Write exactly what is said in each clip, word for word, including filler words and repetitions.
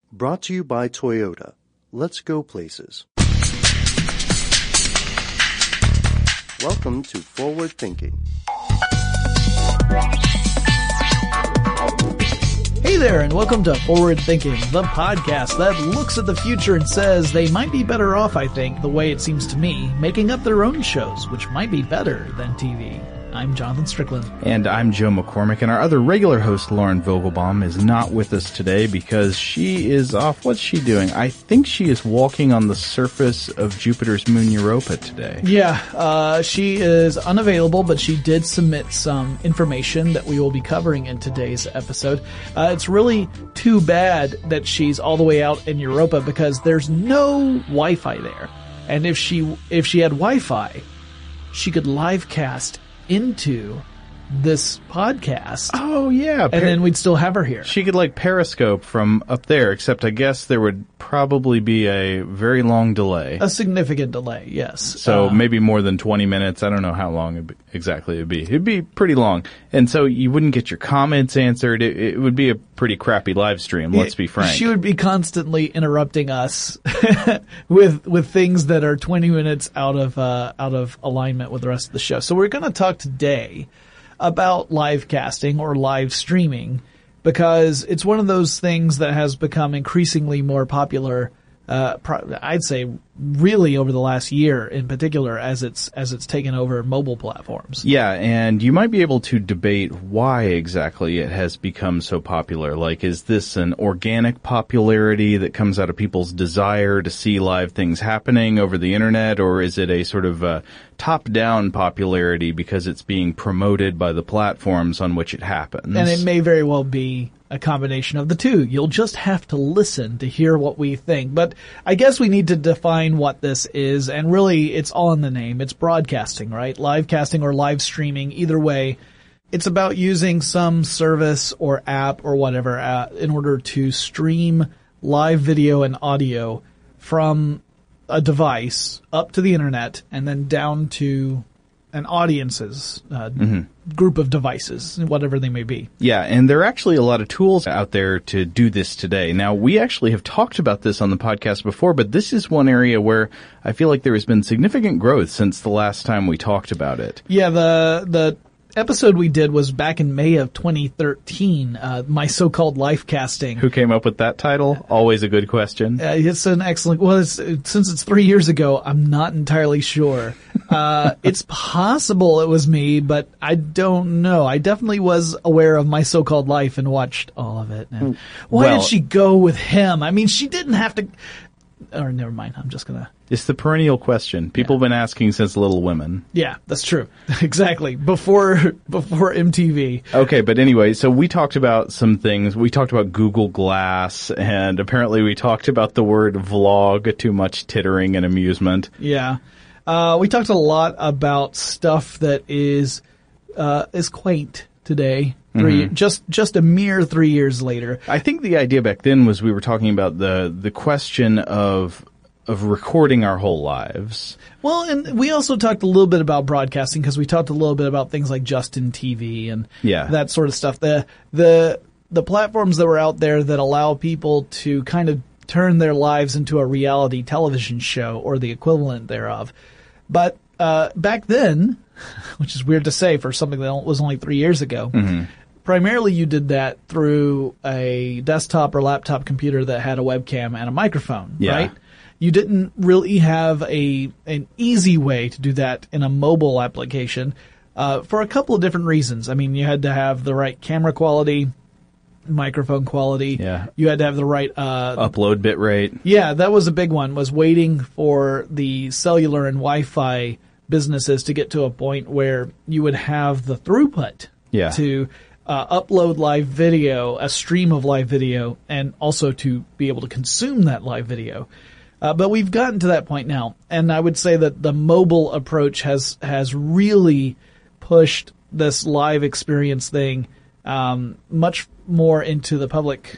Brought to you by Toyota. Let's go places. Welcome to Forward Thinking. Hey there, and welcome to Forward Thinking, the podcast that looks at the future and says they might be better off, I think, the way it seems to me, making up their own shows, which might be better than T V. I'm Jonathan Strickland. And I'm Joe McCormick, and our other regular host, Lauren Vogelbaum, is not with us today because she is off. What's she doing? I think she is walking on the surface of Jupiter's moon Europa today. Yeah, uh, she is unavailable, but she did submit some information that we will be covering in today's episode. Uh, it's really too bad that she's all the way out in Europa because there's no Wi-Fi there. And if she, if she had Wi-Fi, she could live cast into this podcast. Oh, yeah. And per- then we'd still have her here. She could, like, Periscope from up there, except I guess there would probably be a very long delay. A significant delay, yes. So uh, maybe more than twenty minutes. I don't know how long it exactly it would be. It'd be pretty long. And so you wouldn't get your comments answered. It, it would be a pretty crappy live stream, let's be frank. She would be constantly interrupting us with with things that are twenty minutes out of uh, out of alignment with the rest of the show. So we're going to talk today about live casting or live streaming because it's one of those things that has become increasingly more popular. Uh, pro- I'd say really over the last year in particular as it's, as it's taken over mobile platforms. Yeah, and you might be able to debate why exactly it has become so popular. Like, is this an organic popularity that comes out of people's desire to see live things happening over the internet, or is it a sort of uh, top-down popularity because it's being promoted by the platforms on which it happens? And it may very well be a combination of the two. You'll just have to listen to hear what we think. But I guess we need to define what this is, and really it's all in the name. It's broadcasting, right? Live casting or live streaming, either way. It's about using some service or app or whatever uh, in order to stream live video and audio from a device up to the internet and then down to an audience's uh, mm-hmm. group of devices, whatever they may be. Yeah, and there are actually a lot of tools out there to do this today. Now, we actually have talked about this on the podcast before, but this is one area where I feel like there has been significant growth since the last time we talked about it. Yeah, the the episode we did was back in May of twenty thirteen, uh, my so-called life casting. Who came up with that title? Always a good question. Uh, it's an excellent, well, it's, since it's three years ago, I'm not entirely sure. Uh, it's possible it was me, but I don't know. I definitely was aware of my so-called life and watched all of it. And why well, did she go with him? I mean, she didn't have to, or never mind, I'm just gonna. It's the perennial question. People yeah. have been asking since Little Women. Yeah, that's true. Exactly. Before, before M T V. Okay, but anyway, so we talked about some things. We talked about Google Glass, and apparently we talked about the word vlog, too much tittering and amusement. Yeah. Uh, we talked a lot about stuff that is, uh, is quaint today. Three, mm-hmm. just, just a mere three years later. I think the idea back then was we were talking about the, the question of, of recording our whole lives. Well, and we also talked a little bit about broadcasting because we talked a little bit about things like Justin T V and yeah. that sort of stuff. The, the, the platforms that were out there that allow people to kind of turn their lives into a reality television show or the equivalent thereof. But, uh, back then, which is weird to say for something that was only three years ago, mm-hmm. primarily you did that through a desktop or laptop computer that had a webcam and a microphone, yeah. right? You didn't really have a an easy way to do that in a mobile application uh, for a couple of different reasons. I mean, you had to have the right camera quality, microphone quality. Yeah. You had to have the right uh, upload bit rate. Yeah, that was a big one. Was waiting for the cellular and Wi-Fi businesses to get to a point where you would have the throughput yeah. to uh, upload live video, a stream of live video, and also to be able to consume that live video. Uh, but we've gotten to that point now, and I would say that the mobile approach has has really pushed this live experience thing um, much more into the public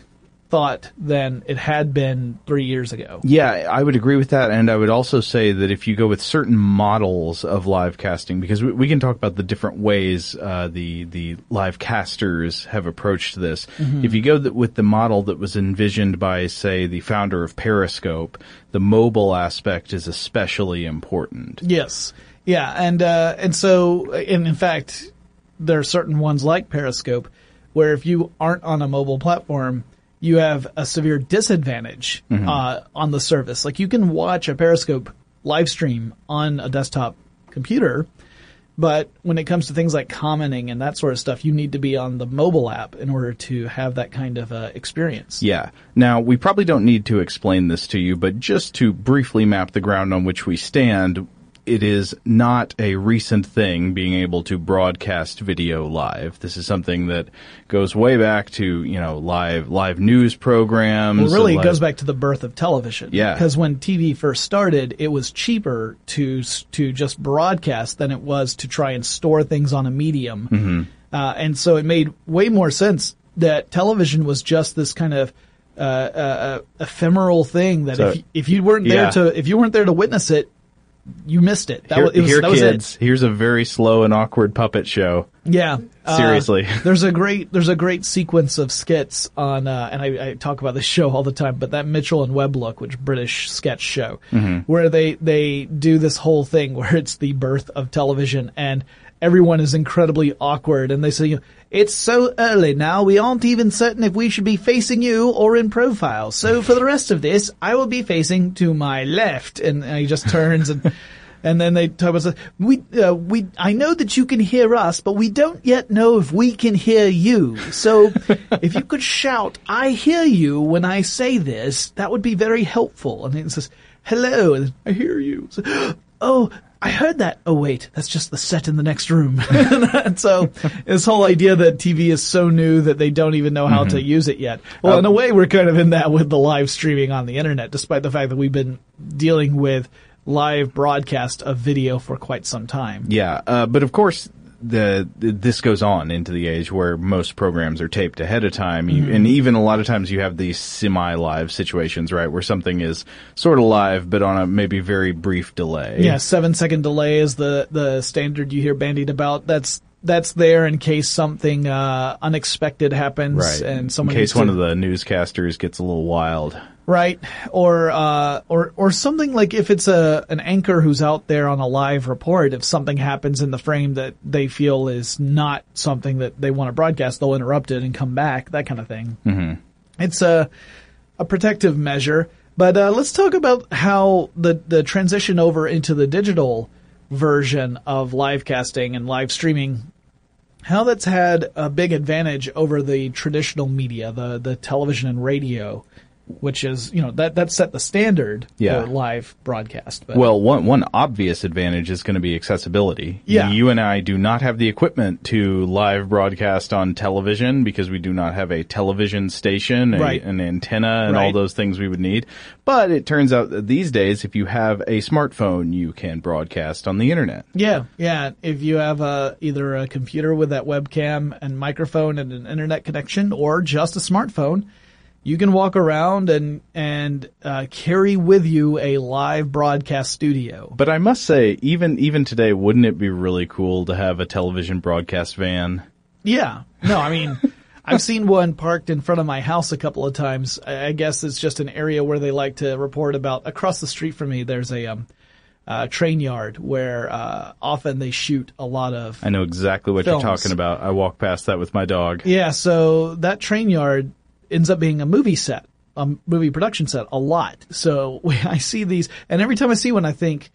thought than it had been three years ago. Yeah, I would agree with that, and I would also say that if you go with certain models of live casting, because we, we can talk about the different ways uh, the the live casters have approached this. Mm-hmm. If you go th- with the model that was envisioned by, say, the founder of Periscope, the mobile aspect is especially important. Yes, yeah, and uh, and so, and in fact, there are certain ones like Periscope where if you aren't on a mobile platform, you have a severe disadvantage mm-hmm. uh, on the service. Like you can watch a Periscope live stream on a desktop computer, but when it comes to things like commenting and that sort of stuff, you need to be on the mobile app in order to have that kind of uh, experience. Yeah. Now, we probably don't need to explain this to you, but just to briefly map the ground on which we stand, it is not a recent thing being able to broadcast video live. This is something that goes way back to, you know, live live news programs. Well, really, live... it goes back to the birth of television. Yeah. Because when T V first started, it was cheaper to to just broadcast than it was to try and store things on a medium. Mm-hmm. Uh, and so it made way more sense that television was just this kind of uh, uh, ephemeral thing that so, if if you weren't there yeah. to if you weren't there to witness it, you missed it. That here, was, it was, here that was kids, it. Here's a very slow and awkward puppet show. Yeah, seriously. Uh, there's a great there's a great sequence of skits on, uh, and I, I talk about this show all the time. But that Mitchell and Webb look, which British sketch show, mm-hmm. where they they do this whole thing where it's the birth of television, and everyone is incredibly awkward, and they say, you know, it's so early now, we aren't even certain if we should be facing you or in profile. So for the rest of this, I will be facing to my left. And, and he just turns and, and then they talk about, we, uh, we, I know that you can hear us, but we don't yet know if we can hear you. So if you could shout, I hear you when I say this, that would be very helpful. And he says, hello, and I hear you. So, oh, I heard that. Oh, wait, that's just the set in the next room. And so this whole idea that T V is so new that they don't even know how mm-hmm. to use it yet. Well, um, in a way, we're kind of in that with the live streaming on the internet, despite the fact that we've been dealing with live broadcast of video for quite some time. Yeah, uh, but of course, the, the this goes on into the age where most programs are taped ahead of time, you, mm-hmm. and even a lot of times you have these semi-live situations, right, where something is sort of live but on a maybe very brief delay. Yeah, seven second delay is the the standard you hear bandied about. That's that's there in case something uh, unexpected happens, right? And someone in case to, one of the newscasters gets a little wild. Right, or uh, or or something like if it's a an anchor who's out there on a live report, if something happens in the frame that they feel is not something that they want to broadcast, they'll interrupt it and come back, that kind of thing. Mm-hmm. It's a a protective measure, but uh, let's talk about how the the transition over into the digital version of live casting and live streaming, how that's had a big advantage over the traditional media, the the television and radio, which is, you know, that that set the standard yeah. for live broadcast. But. Well, one one obvious advantage is going to be accessibility. Yeah. You and I do not have the equipment to live broadcast on television because we do not have a television station, a, right. an antenna, and right. all those things we would need. But it turns out that these days, if you have a smartphone, you can broadcast on the internet. Yeah, yeah. If you have a, either a computer with that webcam and microphone and an internet connection, or just a smartphone, you can walk around and and uh, carry with you a live broadcast studio. But I must say, even even today, wouldn't it be really cool to have a television broadcast van? Yeah. No, I mean, I've seen one parked in front of my house a couple of times. I, I guess it's just an area where they like to report about. Across the street from me, there's a um, uh, train yard where uh, often they shoot a lot of I know exactly what films. You're talking about. I walk past that with my dog. Yeah, so that train yard ends up being a movie set, a movie production set, a lot. So I see these, and every time I see one, I think,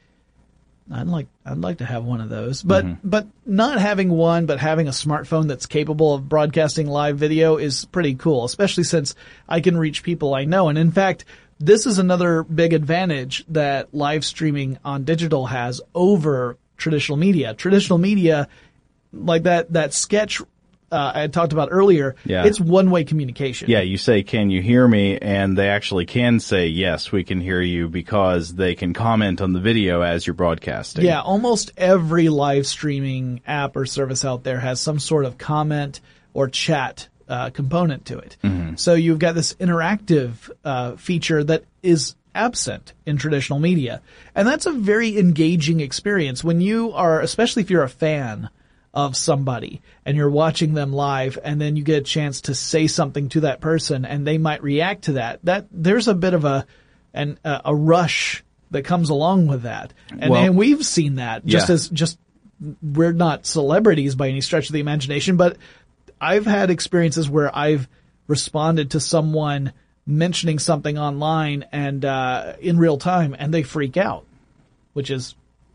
I'd like, I'd like to have one of those. But, mm-hmm. but not having one, but having a smartphone that's capable of broadcasting live video is pretty cool, especially since I can reach people I know. And in fact, this is another big advantage that live streaming on digital has over traditional media. Traditional media, like that, that sketch Uh, I had talked about earlier, yeah. It's one-way communication. Yeah, you say, can you hear me? And they actually can say, yes, we can hear you, because they can comment on the video as you're broadcasting. Yeah, almost every live streaming app or service out there has some sort of comment or chat uh, component to it. Mm-hmm. So you've got this interactive uh, feature that is absent in traditional media. And that's a very engaging experience when you are, especially if you're a fan of somebody and you're watching them live and then you get a chance to say something to that person and they might react to that. That there's a bit of a an, uh, a rush that comes along with that. And, well, and we've seen that just yeah. as just we're not celebrities by any stretch of the imagination, but I've had experiences where I've responded to someone mentioning something online and uh in real time and they freak out, which is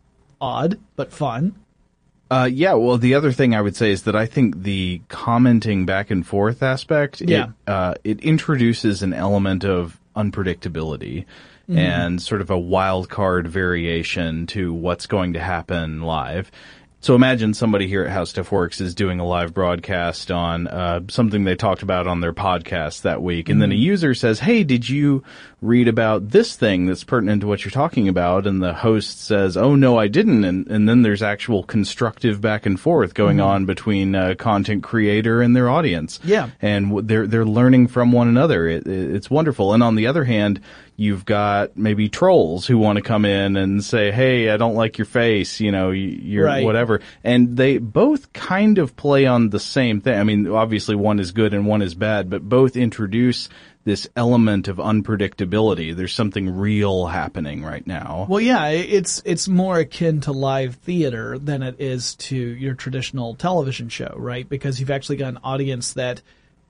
odd but fun. Uh yeah, well the other thing I would say is that I think the commenting back and forth aspect yeah. it uh it introduces an element of unpredictability mm-hmm. and sort of a wild card variation to what's going to happen live. So imagine somebody here at How Stuff Works is doing a live broadcast on uh something they talked about on their podcast that week, and mm-hmm. then a user says, "Hey, did you read about this thing that's pertinent to what you're talking about?" And the host says, "Oh, no, I didn't." And, and then there's actual constructive back and forth going mm-hmm. on between a content creator and their audience. Yeah. And they're they're learning from one another. It, it, it's wonderful. And on the other hand, you've got maybe trolls who want to come in and say, "Hey, I don't like your face, you know, you're right. whatever." And they both kind of play on the same thing. I mean, obviously one is good and one is bad, but both introduce this element of unpredictability. There's something real happening right now. Well, yeah, it's it's more akin to live theater than it is to your traditional television show, right? Because you've actually got an audience that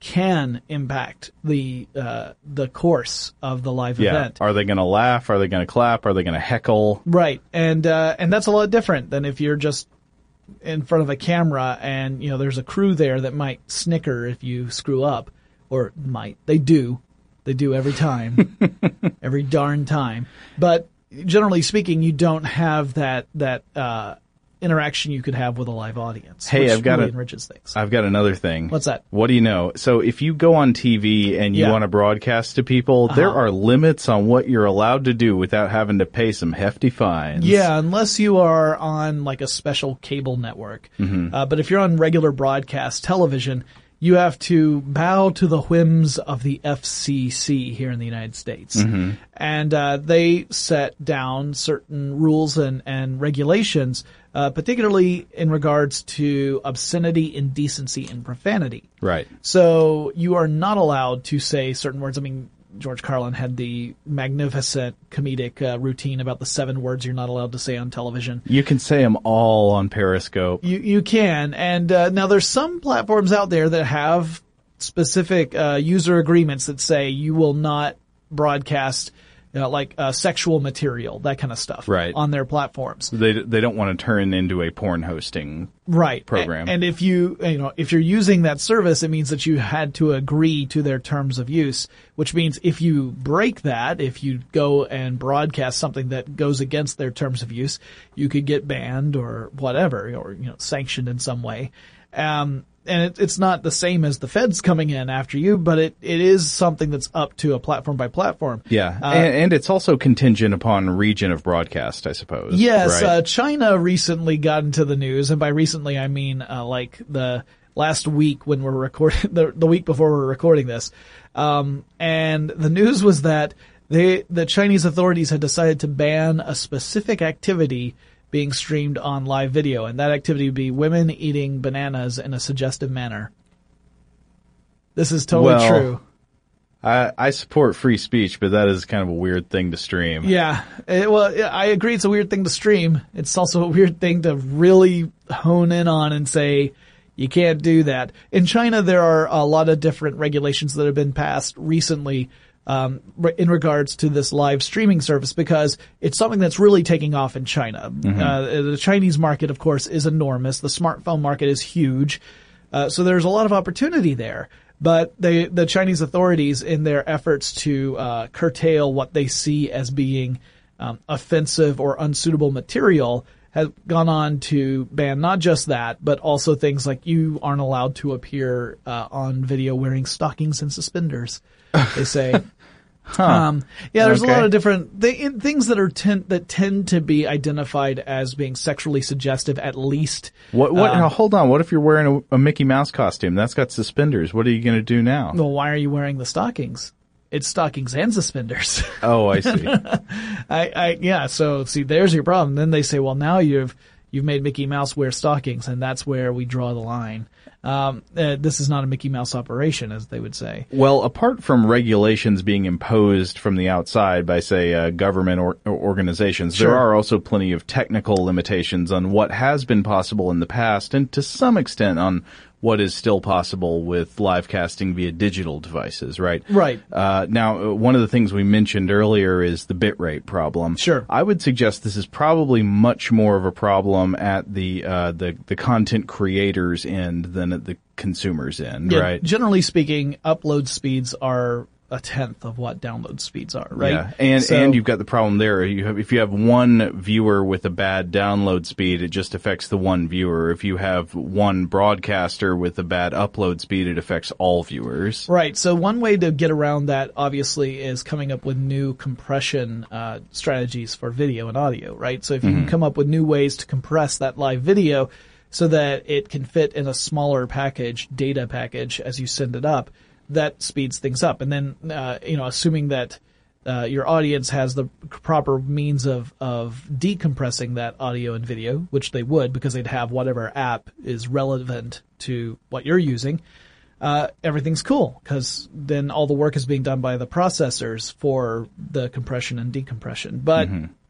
can impact the uh the course of the live yeah. event. Are they going to laugh? Are they going to clap? Are they going to heckle? Right. And uh and that's a lot different than if you're just in front of a camera and, you know, there's a crew there that might snicker if you screw up. Or might. They do. They do every time. Every darn time. But generally speaking, you don't have that that uh interaction you could have with a live audience. Hey, which I've got really a, enriches things. I've got another thing. What's that? What do you know? So if you go on T V and you yeah. want to broadcast to people, uh-huh. there are limits on what you're allowed to do without having to pay some hefty fines. Yeah, unless you are on like a special cable network. Mm-hmm. Uh, but if you're on regular broadcast television, you have to bow to the whims of the F C C here in the United States. Mm-hmm. And uh, they set down certain rules and, and regulations, uh, particularly in regards to obscenity, indecency, and profanity. Right. So you are not allowed to say certain words. I mean, George Carlin had the magnificent comedic uh, routine about the seven words you're not allowed to say on television. You can say them all on Periscope. You you can, and uh, now there's some platforms out there that have specific uh, user agreements that say you will not broadcast, you know, like uh, sexual material, that kind of stuff, right. on their platforms. They they don't want to turn into a porn hosting right program. And, and if you you know if you're using that service, it means that you had to agree to their terms of use, which means if you break that, if you go and broadcast something that goes against their terms of use, you could get banned or whatever, or you know sanctioned in some way. Um, and it, it's not the same as the feds coming in after you, but it, it is something that's up to a platform by platform. Yeah, uh, and, and it's also contingent upon region of broadcast, I suppose. Yes, right? uh, China recently got into the news, and by recently I mean uh, like the last week when we're recording, the, the week before we're recording this. Um, and the news was that they, the Chinese authorities had decided to ban a specific activity being streamed on live video, and that activity would be women eating bananas in a suggestive manner. This is totally well, true. I, I support free speech, but that is kind of a weird thing to stream. Yeah. It, well, I agree it's a weird thing to stream. It's also a weird thing to really hone in on and say, you can't do that. In China, there are a lot of different regulations that have been passed recently Um, in regards to this live streaming service, because it's something that's really taking off in China. Mm-hmm. Uh, the Chinese market, of course, is enormous. The smartphone market is huge. Uh, so there's a lot of opportunity there. But they, the Chinese authorities, in their efforts to uh, curtail what they see as being um, offensive or unsuitable material, have gone on to ban not just that, but also things like you aren't allowed to appear uh, on video wearing stockings and suspenders. They say, Huh. Um, yeah, there's Okay. a lot of different th- things that are ten- that tend to be identified as being sexually suggestive, at least. What? What? Um, now, hold on. What if you're wearing a, a Mickey Mouse costume? That's got suspenders. What are you going to do now? Well, why are you wearing the stockings? It's stockings and suspenders. Oh, I see. I, I, yeah. So see, there's your problem. Then they say, well, now you've you've made Mickey Mouse wear stockings, and that's where we draw the line. Um, uh, this is not a Mickey Mouse operation, as they would say. Well, apart from regulations being imposed from the outside by, say, uh, government or, or organizations, Sure. there are also plenty of technical limitations on what has been possible in the past, and to some extent on what is still possible with live casting via digital devices, right? Right. Uh, now, uh, one of the things we mentioned earlier is the bitrate problem. Sure. I would suggest this is probably much more of a problem at the uh, the the content creators end than at the consumers end, Yeah, right? Generally speaking, upload speeds are a tenth of what download speeds are, right? Yeah, and So- and you've got the problem there. You have if you have one viewer with a bad download speed, it just affects the one viewer. If you have one broadcaster with a bad upload speed, it affects all viewers. Right. So one way to get around that, obviously, is coming up with new compression uh, strategies for video and audio, right? So if you can come up with new ways to compress that live video so that it can fit in a smaller package, data package, as you send it up, that speeds things up. And then, uh, you know, assuming that uh, your audience has the proper means of, of decompressing that audio and video, which they would because they'd have whatever app is relevant to what you're using, uh, everything's cool because then all the work is being done by the processors for the compression and decompression. But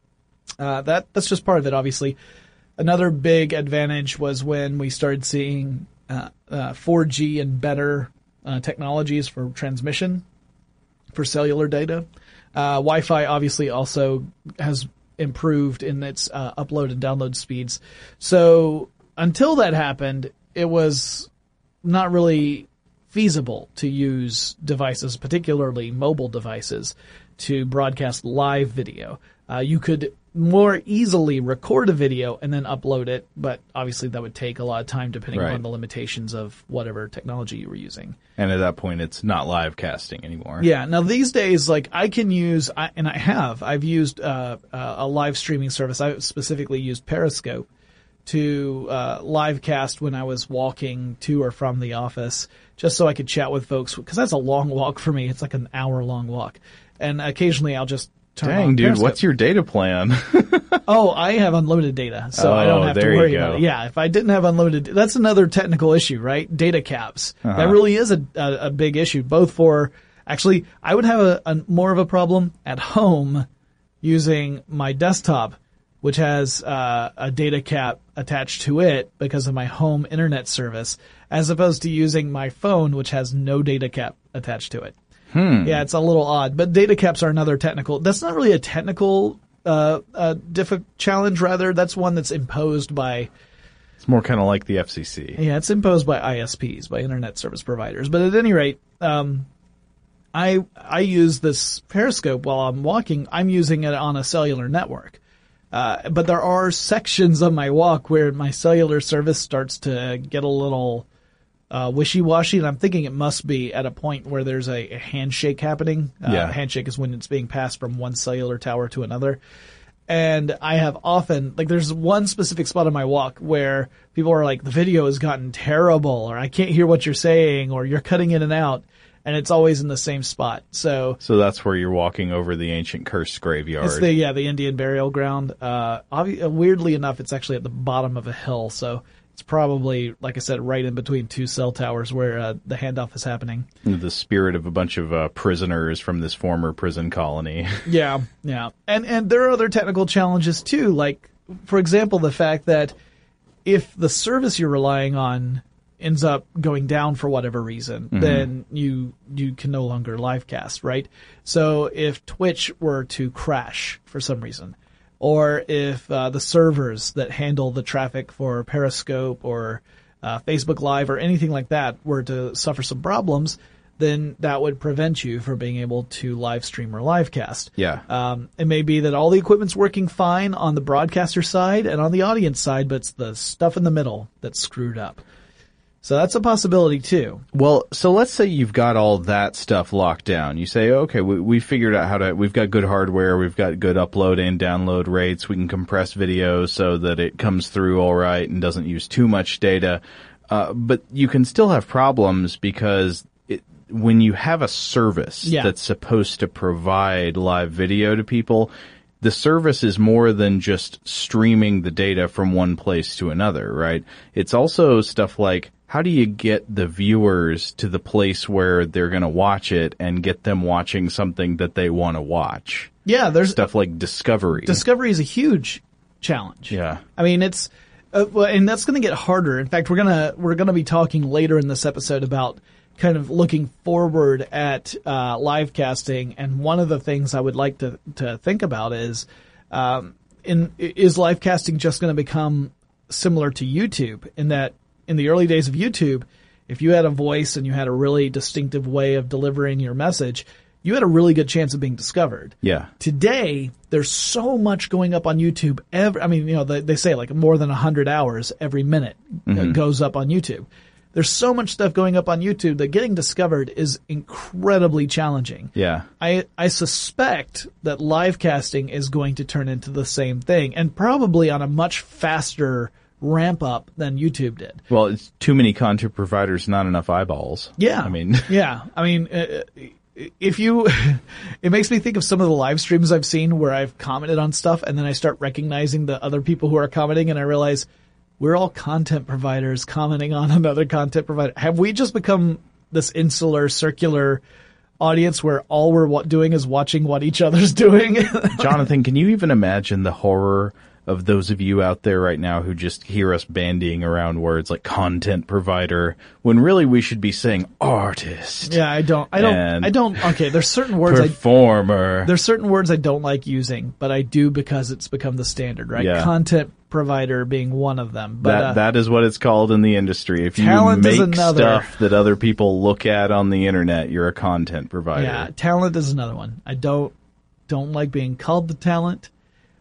uh, that that's just part of it, obviously. Another big advantage was when we started seeing uh, uh, four G and better uh, technologies for transmission for cellular data. Uh, Wi-Fi obviously also has improved in its uh, upload and download speeds. So until that happened, it was not really feasible to use devices, particularly mobile devices, to broadcast live video. Uh, you could more easily record a video and then upload it, but obviously that would take a lot of time depending Right. on the limitations of whatever technology you were using. And at that point, it's not live casting anymore. Yeah. Now these days, like I can use, I, and I have, I've used uh, uh, a live streaming service. I specifically used Periscope to uh, live cast when I was walking to or from the office, just so I could chat with folks, because that's a long walk for me. It's like an hour long walk, and occasionally I'll just turn Dang, on dude, Periscope. what's your data plan? Oh, I have unlimited data, so I Oh, don't have to there you worry go. about it. Yeah, if I didn't have unlimited, that's another technical issue, right? Data caps. Uh-huh. That really is a, a, a big issue, both for, actually, I would have a, a more of a problem at home using my desktop, which has uh, a data cap attached to it because of my home internet service, as opposed to using my phone, which has no data cap attached to it. Hmm. Yeah, it's a little odd, but data caps are another technical. That's not really a technical uh, uh, diff- challenge. Rather, that's one that's imposed by. It's more kind of like the F C C. Yeah, it's imposed by I S Ps, by internet service providers. But at any rate, um, I I use this Periscope while I'm walking. I'm using it on a cellular network. Uh, but there are sections of my walk where my cellular service starts to get a little uh, wishy-washy, and I'm thinking it must be at a point where there's a, a handshake happening. Uh, Yeah. A handshake is when it's being passed from one cellular tower to another. And I have often, like there's one specific spot on my walk where people are like, the video has gotten terrible, or I can't hear what you're saying, or you're cutting in and out. And it's always in the same spot. So So that's where you're walking over the ancient cursed graveyard. it's the, yeah, the Indian burial ground. Uh, obvi- uh, weirdly enough, it's actually at the bottom of a hill. So it's probably, like I said, right in between two cell towers where uh, the handoff is happening. the spirit of a bunch of uh, prisoners from this former prison colony. Yeah, yeah. And and there are other technical challenges too, like, for example, the fact that if the service you're relying on ends up going down for whatever reason, then you you can no longer live cast, right? So if Twitch were to crash for some reason, or if uh, the servers that handle the traffic for Periscope or uh, Facebook Live or anything like that were to suffer some problems, then that would prevent you from being able to live stream or live cast. Yeah. Um, it may be that all the equipment's working fine on the broadcaster side and on the audience side, but it's the stuff in the middle that's screwed up. So that's a possibility too. Well, so let's say you've got all that stuff locked down. You say, okay, we, we figured out how to, we've got good hardware, we've got good upload and download rates, we can compress videos so that it comes through all right and doesn't use too much data. Uh, but you can still have problems because it, when you have a service yeah. that's supposed to provide live video to people, the service is more than just streaming the data from one place to another, right? It's also stuff like, how do you get the viewers to the place where they're going to watch it and get them watching something that they want to watch? Yeah, there's stuff like discovery. Discovery is a huge challenge. Yeah. I mean, it's, uh, well, and that's going to get harder. In fact, we're going to, we're going to be talking later in this episode about kind of looking forward at, uh, live casting. And one of the things I would like to, to think about is, um, in, is live casting just going to become similar to YouTube in that, in the early days of YouTube, if you had a voice and you had a really distinctive way of delivering your message, you had a really good chance of being discovered. Yeah. Today, there's so much going up on YouTube. Every, I mean, you know, they, they say like more than one hundred hours every minute mm-hmm. goes up on YouTube. There's so much stuff going up on YouTube that getting discovered is incredibly challenging. Yeah. I, I suspect that live casting is going to turn into the same thing, and probably on a much faster ramp up than YouTube did. Well, it's too many content providers, not enough eyeballs. Yeah. I mean, yeah. I mean, uh, if you, it makes me think of some of the live streams I've seen where I've commented on stuff and then I start recognizing the other people who are commenting and I realize we're all content providers commenting on another content provider. Have we just become this insular, circular audience where all we're wa- doing is watching what each other's doing? Jonathan, can you even imagine the horror of those of you out there right now who just hear us bandying around words like content provider when really we should be saying artist? Yeah, I don't, I don't, I don't, okay, there's certain words performer. I, there's certain words I don't like using, but I do because it's become the standard, right? Yeah. Content provider being one of them. But, that, uh, that is what it's called in the industry. If you talent is make another. stuff that other people look at on the internet, you're a content provider. Yeah, talent is another one. I don't, don't like being called the talent.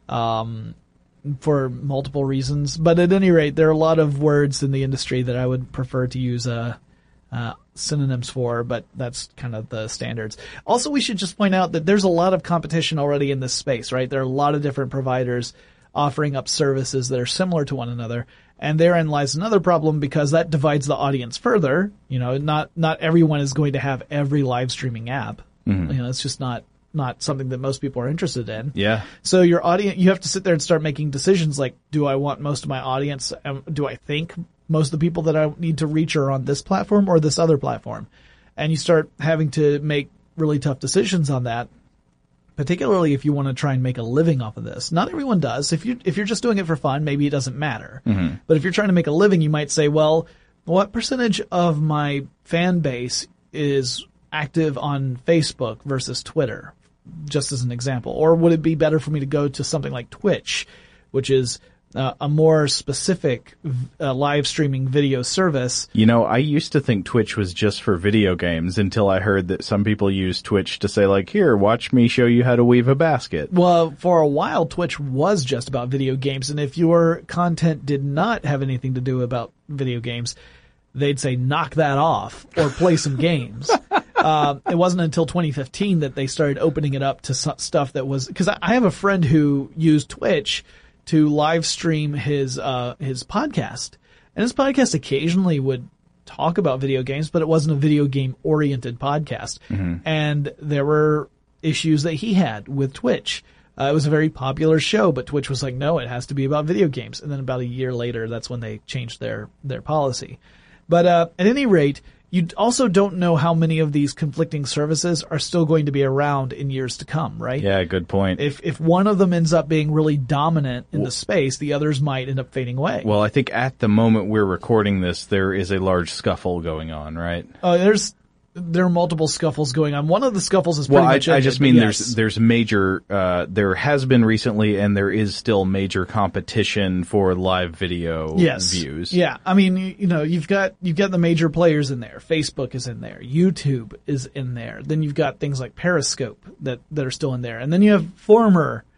Um, for multiple reasons. But at any rate, there are a lot of words in the industry that I would prefer to use uh, uh, synonyms for, but that's kind of the standards. Also, we should just point out that there's a lot of competition already in this space, right? There are a lot of different providers offering up services that are similar to one another. And therein lies another problem because that divides the audience further. You know, not, not everyone is going to have every live streaming app. Mm-hmm. You know, it's just not not something that most people are interested in. Yeah. So your audience, you have to sit there and start making decisions like, do I want most of my audience, um, do I think most of the people that I need to reach are on this platform or this other platform? And you start having to make really tough decisions on that, particularly if you want to try and make a living off of this. Not everyone does. If you, if you're just doing it for fun, maybe it doesn't matter. Mm-hmm. But if you're trying to make a living, you might say, well, what percentage of my fan base is active on Facebook versus Twitter? Just as an example. Or would it be better for me to go to something like Twitch, which is uh, a more specific uh, live streaming video service? You know, I used to think Twitch was just for video games until I heard that some people use Twitch to say like, here, watch me show you how to weave a basket. Well, for a while, Twitch was just about video games. And if your content did not have anything to do about video games, they'd say knock that off or play some games. Uh, it wasn't until twenty fifteen that they started opening it up to stuff that was, cause I have a friend who used Twitch to live stream his, uh, his podcast. And his podcast occasionally would talk about video games, but it wasn't a video game oriented podcast. Mm-hmm. And there were issues that he had with Twitch. Uh, it was a very popular show, but Twitch was like, no, it has to be about video games. And then about a year later, that's when they changed their, their policy. But, uh, at any rate, you also don't know how many of these conflicting services are still going to be around in years to come, right? Yeah, good point. If if one of them ends up being really dominant in the space, the others might end up fading away. Well, I think at the moment we're recording this, there is a large scuffle going on, right? Oh, uh, there's there are multiple scuffles going on. One of the scuffles is pretty well, much I, I ended, just mean yes. there's there's major uh there has been recently and there is still major competition for live video yes. views. Yeah, I mean, you know, you've got you've got the major players in there. Facebook is in there. YouTube is in there. Then you've got things like Periscope that that are still in there. And then you have former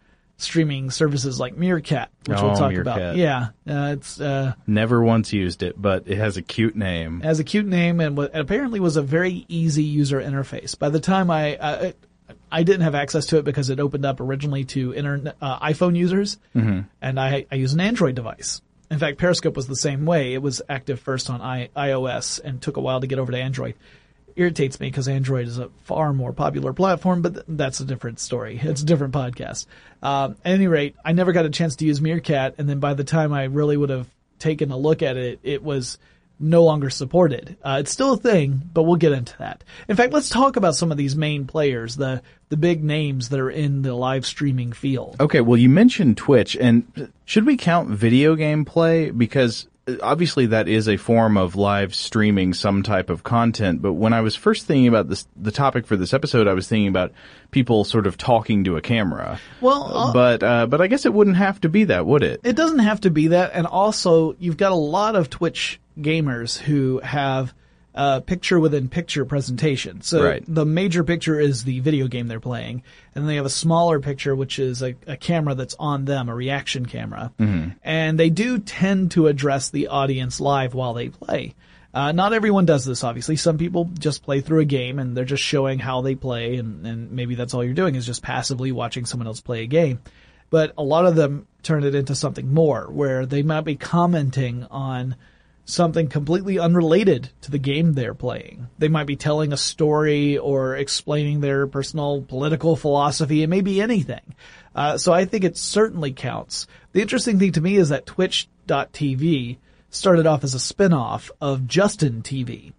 streaming services like Meerkat, which Oh, we'll talk Meerkat. about. Yeah, uh, it's uh, Never once used it, but it has a cute name. has a cute name and w- apparently was a very easy user interface. By the time I, uh, I didn't have access to it because it opened up originally to internet, uh, iPhone users, mm-hmm. and I, I use an Android device. In fact, Periscope was the same way. It was active first on I- iOS and took a while to get over to Android. Irritates me because Android is a far more popular platform, but th- that's a different story. It's a different podcast. Um, at any rate, I never got a chance to use Meerkat, and then by the time I really would have taken a look at it, it was no longer supported. Uh, it's still a thing, but we'll get into that. In fact, let's talk about some of these main players, the the big names that are in the live streaming field. Okay, well, you mentioned Twitch, and should we count video game play? Because obviously that is a form of live streaming some type of content, but when I was first thinking about this, the topic for this episode, I was thinking about people sort of talking to a camera. Well, uh, but uh, but I guess it wouldn't have to be that, would it? It doesn't have to be that, and also you've got a lot of Twitch gamers who have uh, picture-within-picture presentation. So Right. the major picture is the video game they're playing, and they have a smaller picture, which is a, a camera that's on them, a reaction camera. Mm-hmm. And they do tend to address the audience live while they play. Uh, not everyone does this, obviously. Some people just play through a game, and they're just showing how they play, and, and maybe that's all you're doing is just passively watching someone else play a game. But a lot of them turn it into something more, where they might be commenting on something completely unrelated to the game they're playing. They might be telling a story or explaining their personal political philosophy. It may be anything. Uh, so I think it certainly counts. The interesting thing to me is that Twitch dot T V started off as a spin-off of Justin T V.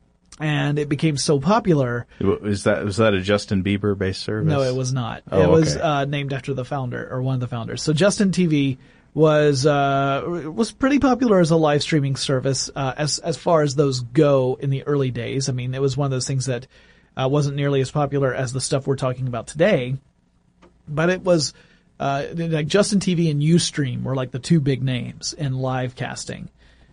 And it became so popular. Is that was that a Justin Bieber based service? No, it was not. Oh, it was okay. uh, named after the founder, or one of the founders. So Justin T V was uh was pretty popular as a live streaming service uh, as as far as those go in the early days. I mean, it was one of those things that uh, wasn't nearly as popular as the stuff we're talking about today, but it was uh like Justin T V and Ustream were like the two big names in live casting.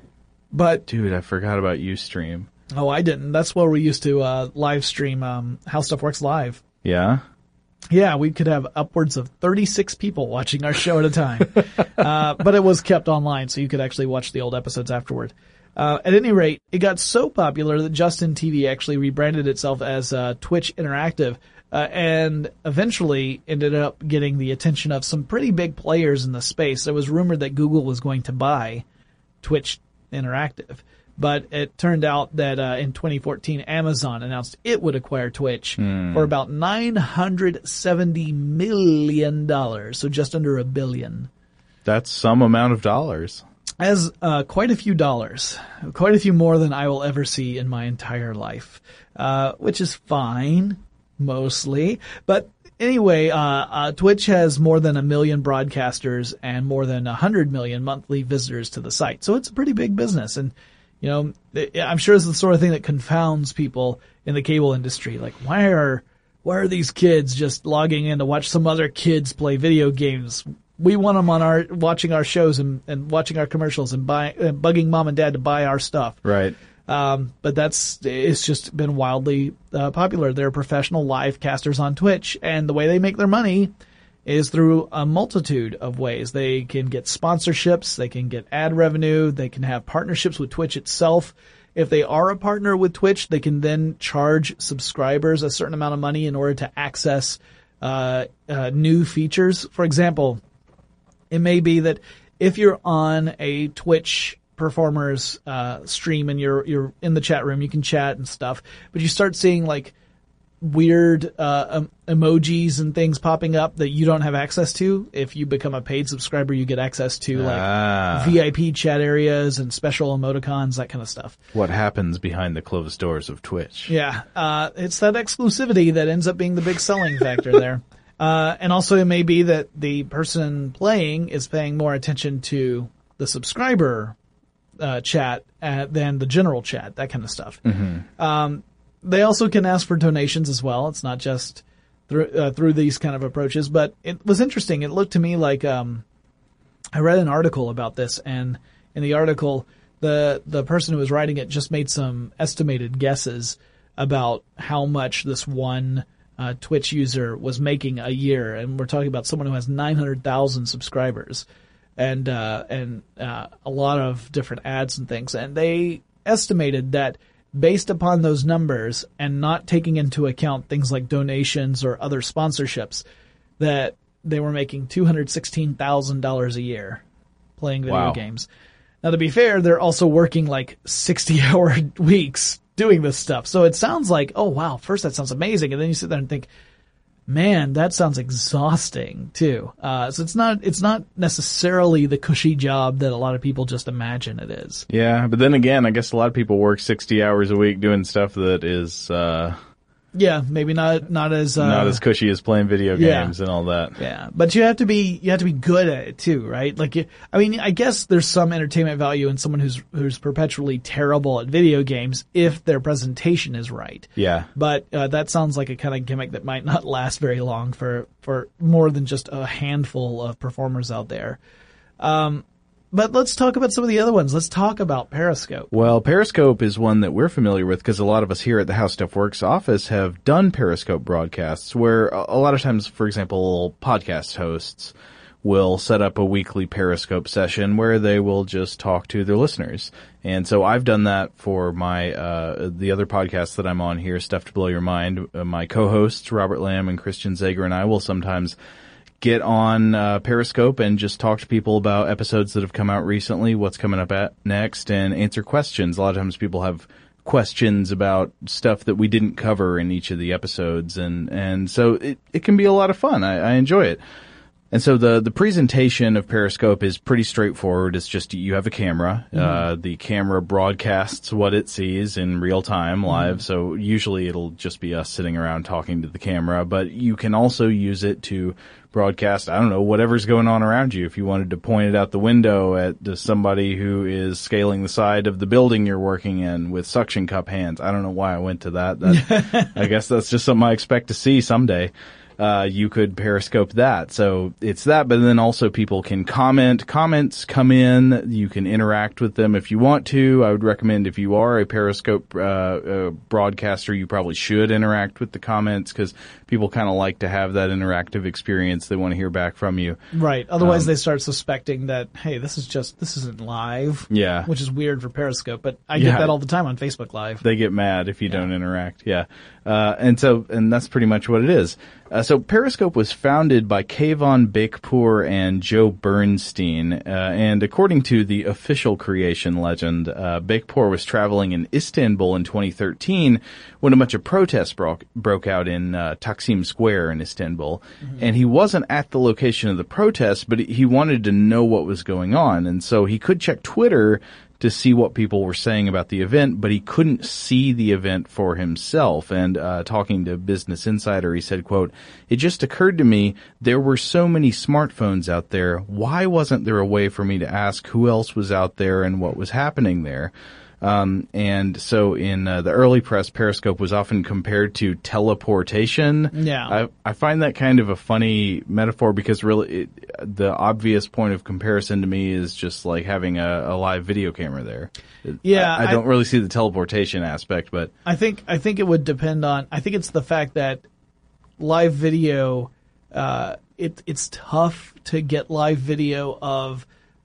But Dude, I forgot about Ustream. oh, I didn't. That's where we used to uh live stream um How Stuff Works Live. Yeah? Yeah, we could have upwards of thirty-six people watching our show at a time. uh, but it was kept online, so you could actually watch the old episodes afterward. Uh, at any rate, it got so popular that Justin T V actually rebranded itself as uh, Twitch Interactive, uh, and eventually ended up getting the attention of some pretty big players in the space. It was rumored that Google was going to buy Twitch Interactive. But it turned out that uh, in twenty fourteen, Amazon announced it would acquire Twitch Hmm. for about nine hundred seventy million dollars, so just under a billion. That's some amount of dollars. As uh, quite a few dollars, quite a few more than I will ever see in my entire life, uh, which is fine, mostly. But anyway, uh, uh, Twitch has more than a million broadcasters and more than a hundred million monthly visitors to the site, so it's a pretty big business. And you know, I'm sure it's the sort of thing that confounds people in the cable industry. Like, why are, why are these kids just logging in to watch some other kids play video games? We want them on our, watching our shows and, and watching our commercials and buying, uh, bugging mom and dad to buy our stuff. Right. Um, but that's, it's just been wildly uh, popular. They're professional live casters on Twitch, and the way they make their money is through a multitude of ways. They can get sponsorships, they can get ad revenue, they can have partnerships with Twitch itself. If they are a partner with Twitch, they can then charge subscribers a certain amount of money in order to access uh, uh, new features. For example, it may be that if you're on a Twitch performer's uh, stream and you're you're in the chat room, you can chat and stuff, but you start seeing like weird uh um, emojis and things popping up that you don't have access to. If you become a paid subscriber, you get access to like Ah. V I P chat areas and special emoticons, that kind of stuff. What happens behind the closed doors of Twitch? Yeah, uh it's that exclusivity that ends up being the big selling factor there. Uh and also it may be that the person playing is paying more attention to the subscriber uh chat uh, than the general chat, that kind of stuff. Mm-hmm. Um They also can ask for donations as well. It's not just through uh, through these kind of approaches. But it was interesting. It looked to me like um, I read an article about this, and in the article, the the person who was writing it just made some estimated guesses about how much this one uh, Twitch user was making a year, and we're talking about someone who has nine hundred thousand subscribers, and uh, and uh, a lot of different ads and things, and they estimated that based upon those numbers and not taking into account things like donations or other sponsorships, that they were making two hundred sixteen thousand dollars a year playing video Wow. games. Now, to be fair, they're also working like sixty-hour weeks doing this stuff. So it sounds like, oh, wow, first that sounds amazing. And then you sit there and think, man, that sounds exhausting too. Uh, so it's not, it's not necessarily the cushy job that a lot of people just imagine it is. Yeah, but then again, I guess a lot of people work sixty hours a week doing stuff that is uh, Yeah, maybe not, not as, uh, not as cushy as playing video yeah. games and all that. yeah, but you have to be, you have to be good at it too, right? Like, you, I mean, I guess there's some entertainment value in someone who's, who's perpetually terrible at video games if their presentation is right. Yeah. But, uh, that sounds like a kind of gimmick that might not last very long for, for more than just a handful of performers out there. Um, But let's talk about some of the other ones. Let's talk about Periscope. Well, Periscope is one that we're familiar with because a lot of us here at the How Stuff Works office have done Periscope broadcasts where a a lot of times, for example, podcast hosts will set up a weekly Periscope session where they will just talk to their listeners. And so I've done that for my, uh, the other podcasts that I'm on here, Stuff to Blow Your Mind. Uh, my co-hosts, Robert Lamb and Christian Zager, and I will sometimes get on uh, Periscope and just talk to people about episodes that have come out recently, what's coming up at next, and answer questions. A lot of times people have questions about stuff that we didn't cover in each of the episodes, and, and so it, it can be a lot of fun. I, I enjoy it. And so the, the presentation of Periscope is pretty straightforward. It's just you have a camera. Mm-hmm. Uh, the camera broadcasts what it sees in real time live. Mm-hmm. So usually it'll just be us sitting around talking to the camera, but you can also use it to broadcast, I don't know, whatever's going on around you. If you wanted to point it out the window at to somebody who is scaling the side of the building you're working in with suction cup hands. I don't know why I went to that. that I guess that's just something I expect to see someday. Uh, you could Periscope that. So it's that, but then also people can comment. Comments come in. You can interact with them if you want to. I would recommend if you are a Periscope uh, uh, broadcaster, you probably should interact with the comments because people kind of like to have that interactive experience. They want to hear back from you. Right. Otherwise, Um, they start suspecting that, hey, this is just, this isn't live. Yeah. Which is weird for Periscope, but I Yeah. get that all the time on Facebook Live. They get mad if you don't interact. Yeah. Uh, and so, and that's pretty much what it is. Uh, so Periscope was founded by Kayvon Beykpour and Joe Bernstein. Uh, and according to the official creation legend, uh, Beykpour was traveling in Istanbul in twenty thirteen when a bunch of protests broke, broke out in uh, Taksim Square in Istanbul. Mm-hmm. And he wasn't at the location of the protests, but he wanted to know what was going on. And so he could check Twitter to see what people were saying about the event, but he couldn't see the event for himself. And uh talking to Business Insider, he said, quote, "It just occurred to me there were so many smartphones out there. Why wasn't there a way for me to ask who else was out there and what was happening there?" Um, and so in uh, the early press, Periscope was often compared to teleportation. Yeah. I, I find that kind of a funny metaphor because really it, the obvious point of comparison to me is just like having a, a live video camera there. Yeah, I, I I- don't really see the teleportation aspect, but I think I think it would depend on. I think it's the fact that live video. Uh, it it's tough to get live video of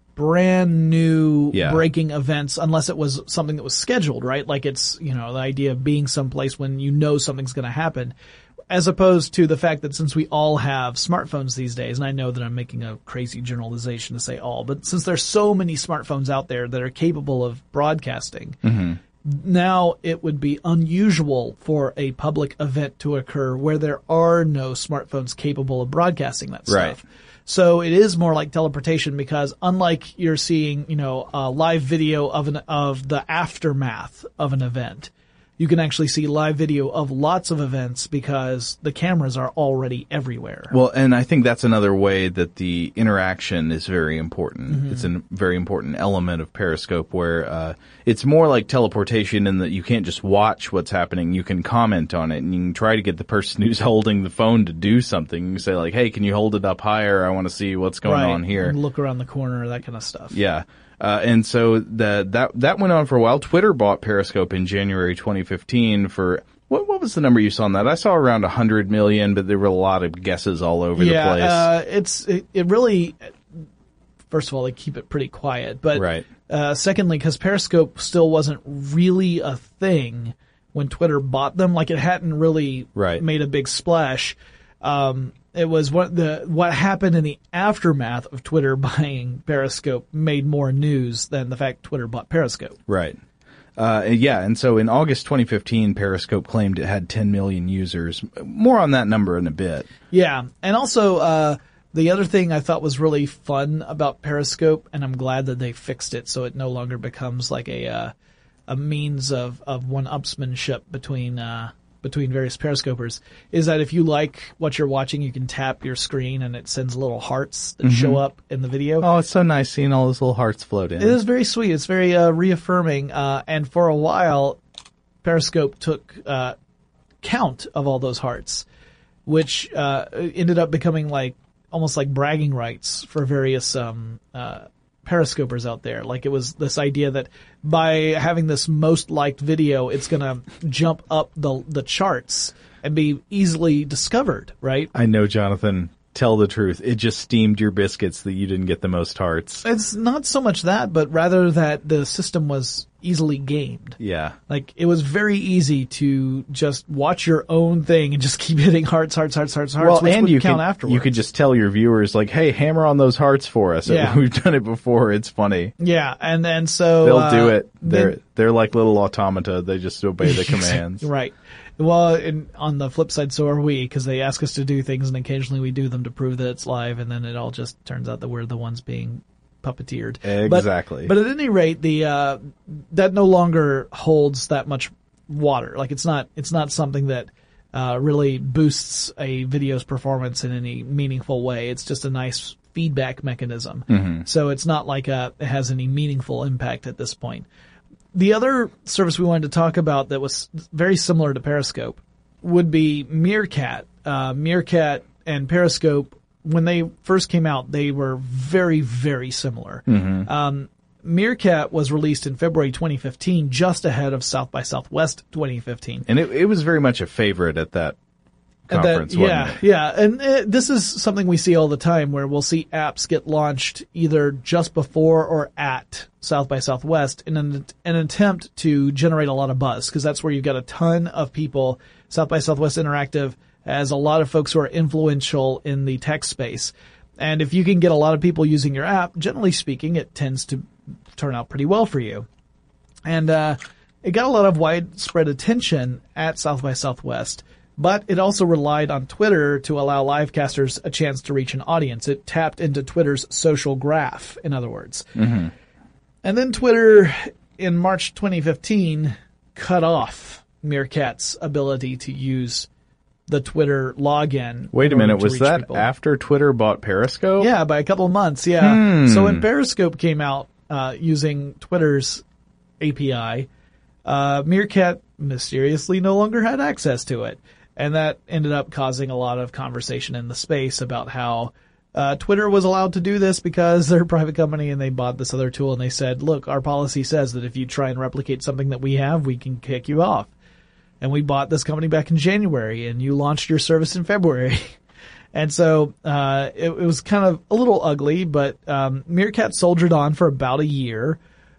brand new Yeah. breaking events unless it was something that was scheduled, right? Like it's you know the idea of being someplace when you know something's going to happen, as opposed to the fact that since we all have smartphones these days, and I know that I'm making a crazy generalization to say all, but since there's so many smartphones out there that are capable of broadcasting. Mm-hmm. Now it would be unusual for a public event to occur where there are no smartphones capable of broadcasting that stuff. Right. So it is more like teleportation because unlike you're seeing, you know, a live video of an, of the aftermath of an event, you can actually see live video of lots of events because the cameras are already everywhere. Well, and I think that's another way that the interaction is very important. Mm-hmm. It's a very important element of Periscope where uh, it's more like teleportation in that you can't just watch what's happening. You can comment on it, and you can try to get the person who's holding the phone to do something. You can say, like, hey, can you hold it up higher? I want to see what's going right. on here. And look around the corner, that kind of stuff. Yeah. Uh, and so the, that, that went on for a while. Twitter bought Periscope in January twenty fifteen for What, what was the number you saw on that? I saw around one hundred million, but there were a lot of guesses all over yeah, the place. Uh, it's, it, it really, first of all, they keep it pretty quiet. But right. uh, secondly, because Periscope still wasn't really a thing when Twitter bought them, like it hadn't really right. made a big splash. Um, it was what the what happened in the aftermath of Twitter buying Periscope made more news than the fact Twitter bought Periscope. Right. Uh, yeah, and so in August twenty fifteen, Periscope claimed it had ten million users. More on that number in a bit. Yeah, and also uh, the other thing I thought was really fun about Periscope, and I'm glad that they fixed it so it no longer becomes like a uh, a means of, of one-upsmanship between uh, between various Periscopers, is that if you like what you're watching, you can tap your screen and it sends little hearts that mm-hmm. show up in the video. Oh, it's so nice seeing all those little hearts float in. It is very sweet. It's very uh, reaffirming. Uh, and for a while, Periscope took uh, count of all those hearts, which uh, ended up becoming like almost like bragging rights for various um, uh, Periscopers out there. Like it was this idea that by having this most liked video, it's going to jump up the the charts and be easily discovered, right? I know, Jonathan. Tell the truth. It just steamed your biscuits that you didn't get the most hearts. It's not so much that, but rather that the system was easily gamed. Yeah. Like, it was very easy to just watch your own thing and just keep hitting hearts, hearts, hearts, hearts, hearts, well, which and would you count could, afterwards. You could just tell your viewers, like, hey, hammer on those hearts for us. Yeah. We've done it before. It's funny. Yeah, and and so... They'll uh, do it. They're, then, they're like little automata. They just obey the commands. Right. Well, in, on the flip side, so are we, because they ask us to do things, and occasionally we do them to prove that it's live, and then it all just turns out that we're the ones being puppeteered. Exactly. But, but at any rate, the uh, that no longer holds that much water. Like it's not it's not something that uh, really boosts a video's performance in any meaningful way. It's just a nice feedback mechanism. Mm-hmm. So it's not like a, it has any meaningful impact at this point. The other service we wanted to talk about that was very similar to Periscope would be Meerkat. Uh, Meerkat and Periscope, when they first came out, they were very, very similar. Mm-hmm. Um, Meerkat was released in February twenty fifteen, just ahead of South by Southwest twenty fifteen. And it, it was very much a favorite at that conference, that, wasn't yeah, it? Yeah, and uh, this is something we see all the time where we'll see apps get launched either just before or at South by Southwest in an, an attempt to generate a lot of buzz, because that's where you've got a ton of people. South by Southwest Interactive has a lot of folks who are influential in the tech space. And if you can get a lot of people using your app, generally speaking, it tends to turn out pretty well for you. And uh, it got a lot of widespread attention at South by Southwest. But it also relied on Twitter to allow livecasters a chance to reach an audience. It tapped into Twitter's social graph, in other words. Mm-hmm. And then Twitter, in March twenty fifteen, cut off Meerkat's ability to use the Twitter login. Wait a minute, was that people. after Twitter bought Periscope? Yeah, by a couple of months, yeah. Hmm. So when Periscope came out uh, using Twitter's A P I, uh, Meerkat mysteriously no longer had access to it. And that ended up causing a lot of conversation in the space about how uh, Twitter was allowed to do this because they're a private company and they bought this other tool and they said, look, our policy says that if you try and replicate something that we have, we can kick you off. And we bought this company back in January and you launched your service in February. And so uh, it, it was kind of a little ugly, but um, Meerkat soldiered on for about a year.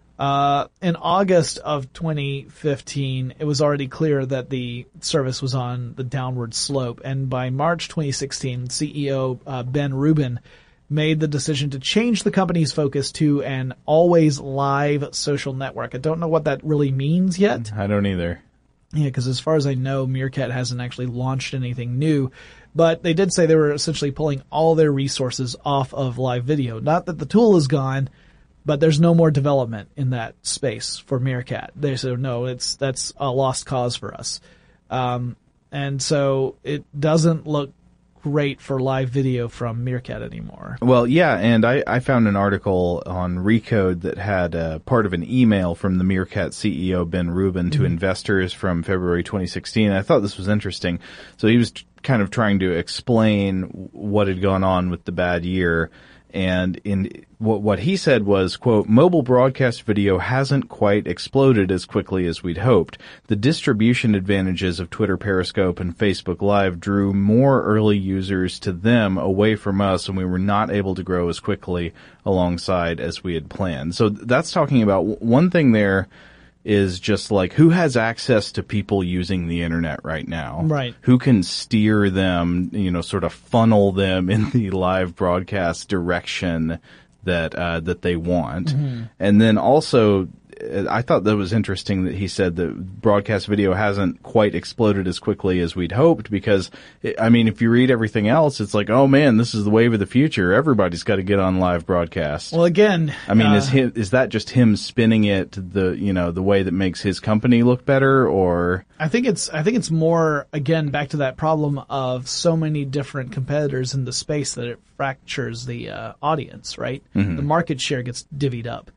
Uh, in August of twenty fifteen, it was already clear that the service was on the downward slope. And by March twenty sixteen, C E O uh, Ben Rubin made the decision to change the company's focus to an always live social network. I don't know what that really means yet. I don't either. Yeah, because as far as I know, Meerkat hasn't actually launched anything new. But they did say they were essentially pulling all their resources off of live video. Not that the tool is gone, but there's no more development in that space for Meerkat. They said, no, it's that's a lost cause for us. Um, and so it doesn't look great for live video from Meerkat anymore. Well, yeah, and I, I found an article on Recode that had uh, part of an email from the Meerkat C E O, Ben Rubin, to mm-hmm. investors from February twenty sixteen. I thought this was interesting. So he was t- kind of trying to explain what had gone on with the bad year. And in what, what he said was, quote, mobile broadcast video hasn't quite exploded as quickly as we'd hoped. The distribution advantages of Twitter, Periscope, and Facebook Live drew more early users to them away from us, and we were not able to grow as quickly alongside as we had planned. So that's talking about one thing there is just like who has access to people using the internet right now? Right. Who can steer them, you know, sort of funnel them in the live broadcast direction that uh, that they want. Mm-hmm. And then also, I thought that was interesting that he said that broadcast video hasn't quite exploded as quickly as we'd hoped because, I mean, if you read everything else, it's like, oh man, this is the wave of the future. Everybody's got to get on live broadcast. Well, again, I mean, uh, is him, is that just him spinning it the, you know, the way that makes his company look better, or? I think it's, I think it's more, again, back to that problem of so many different competitors in the space that it fractures the uh, audience, right? Mm-hmm. The market share gets divvied up.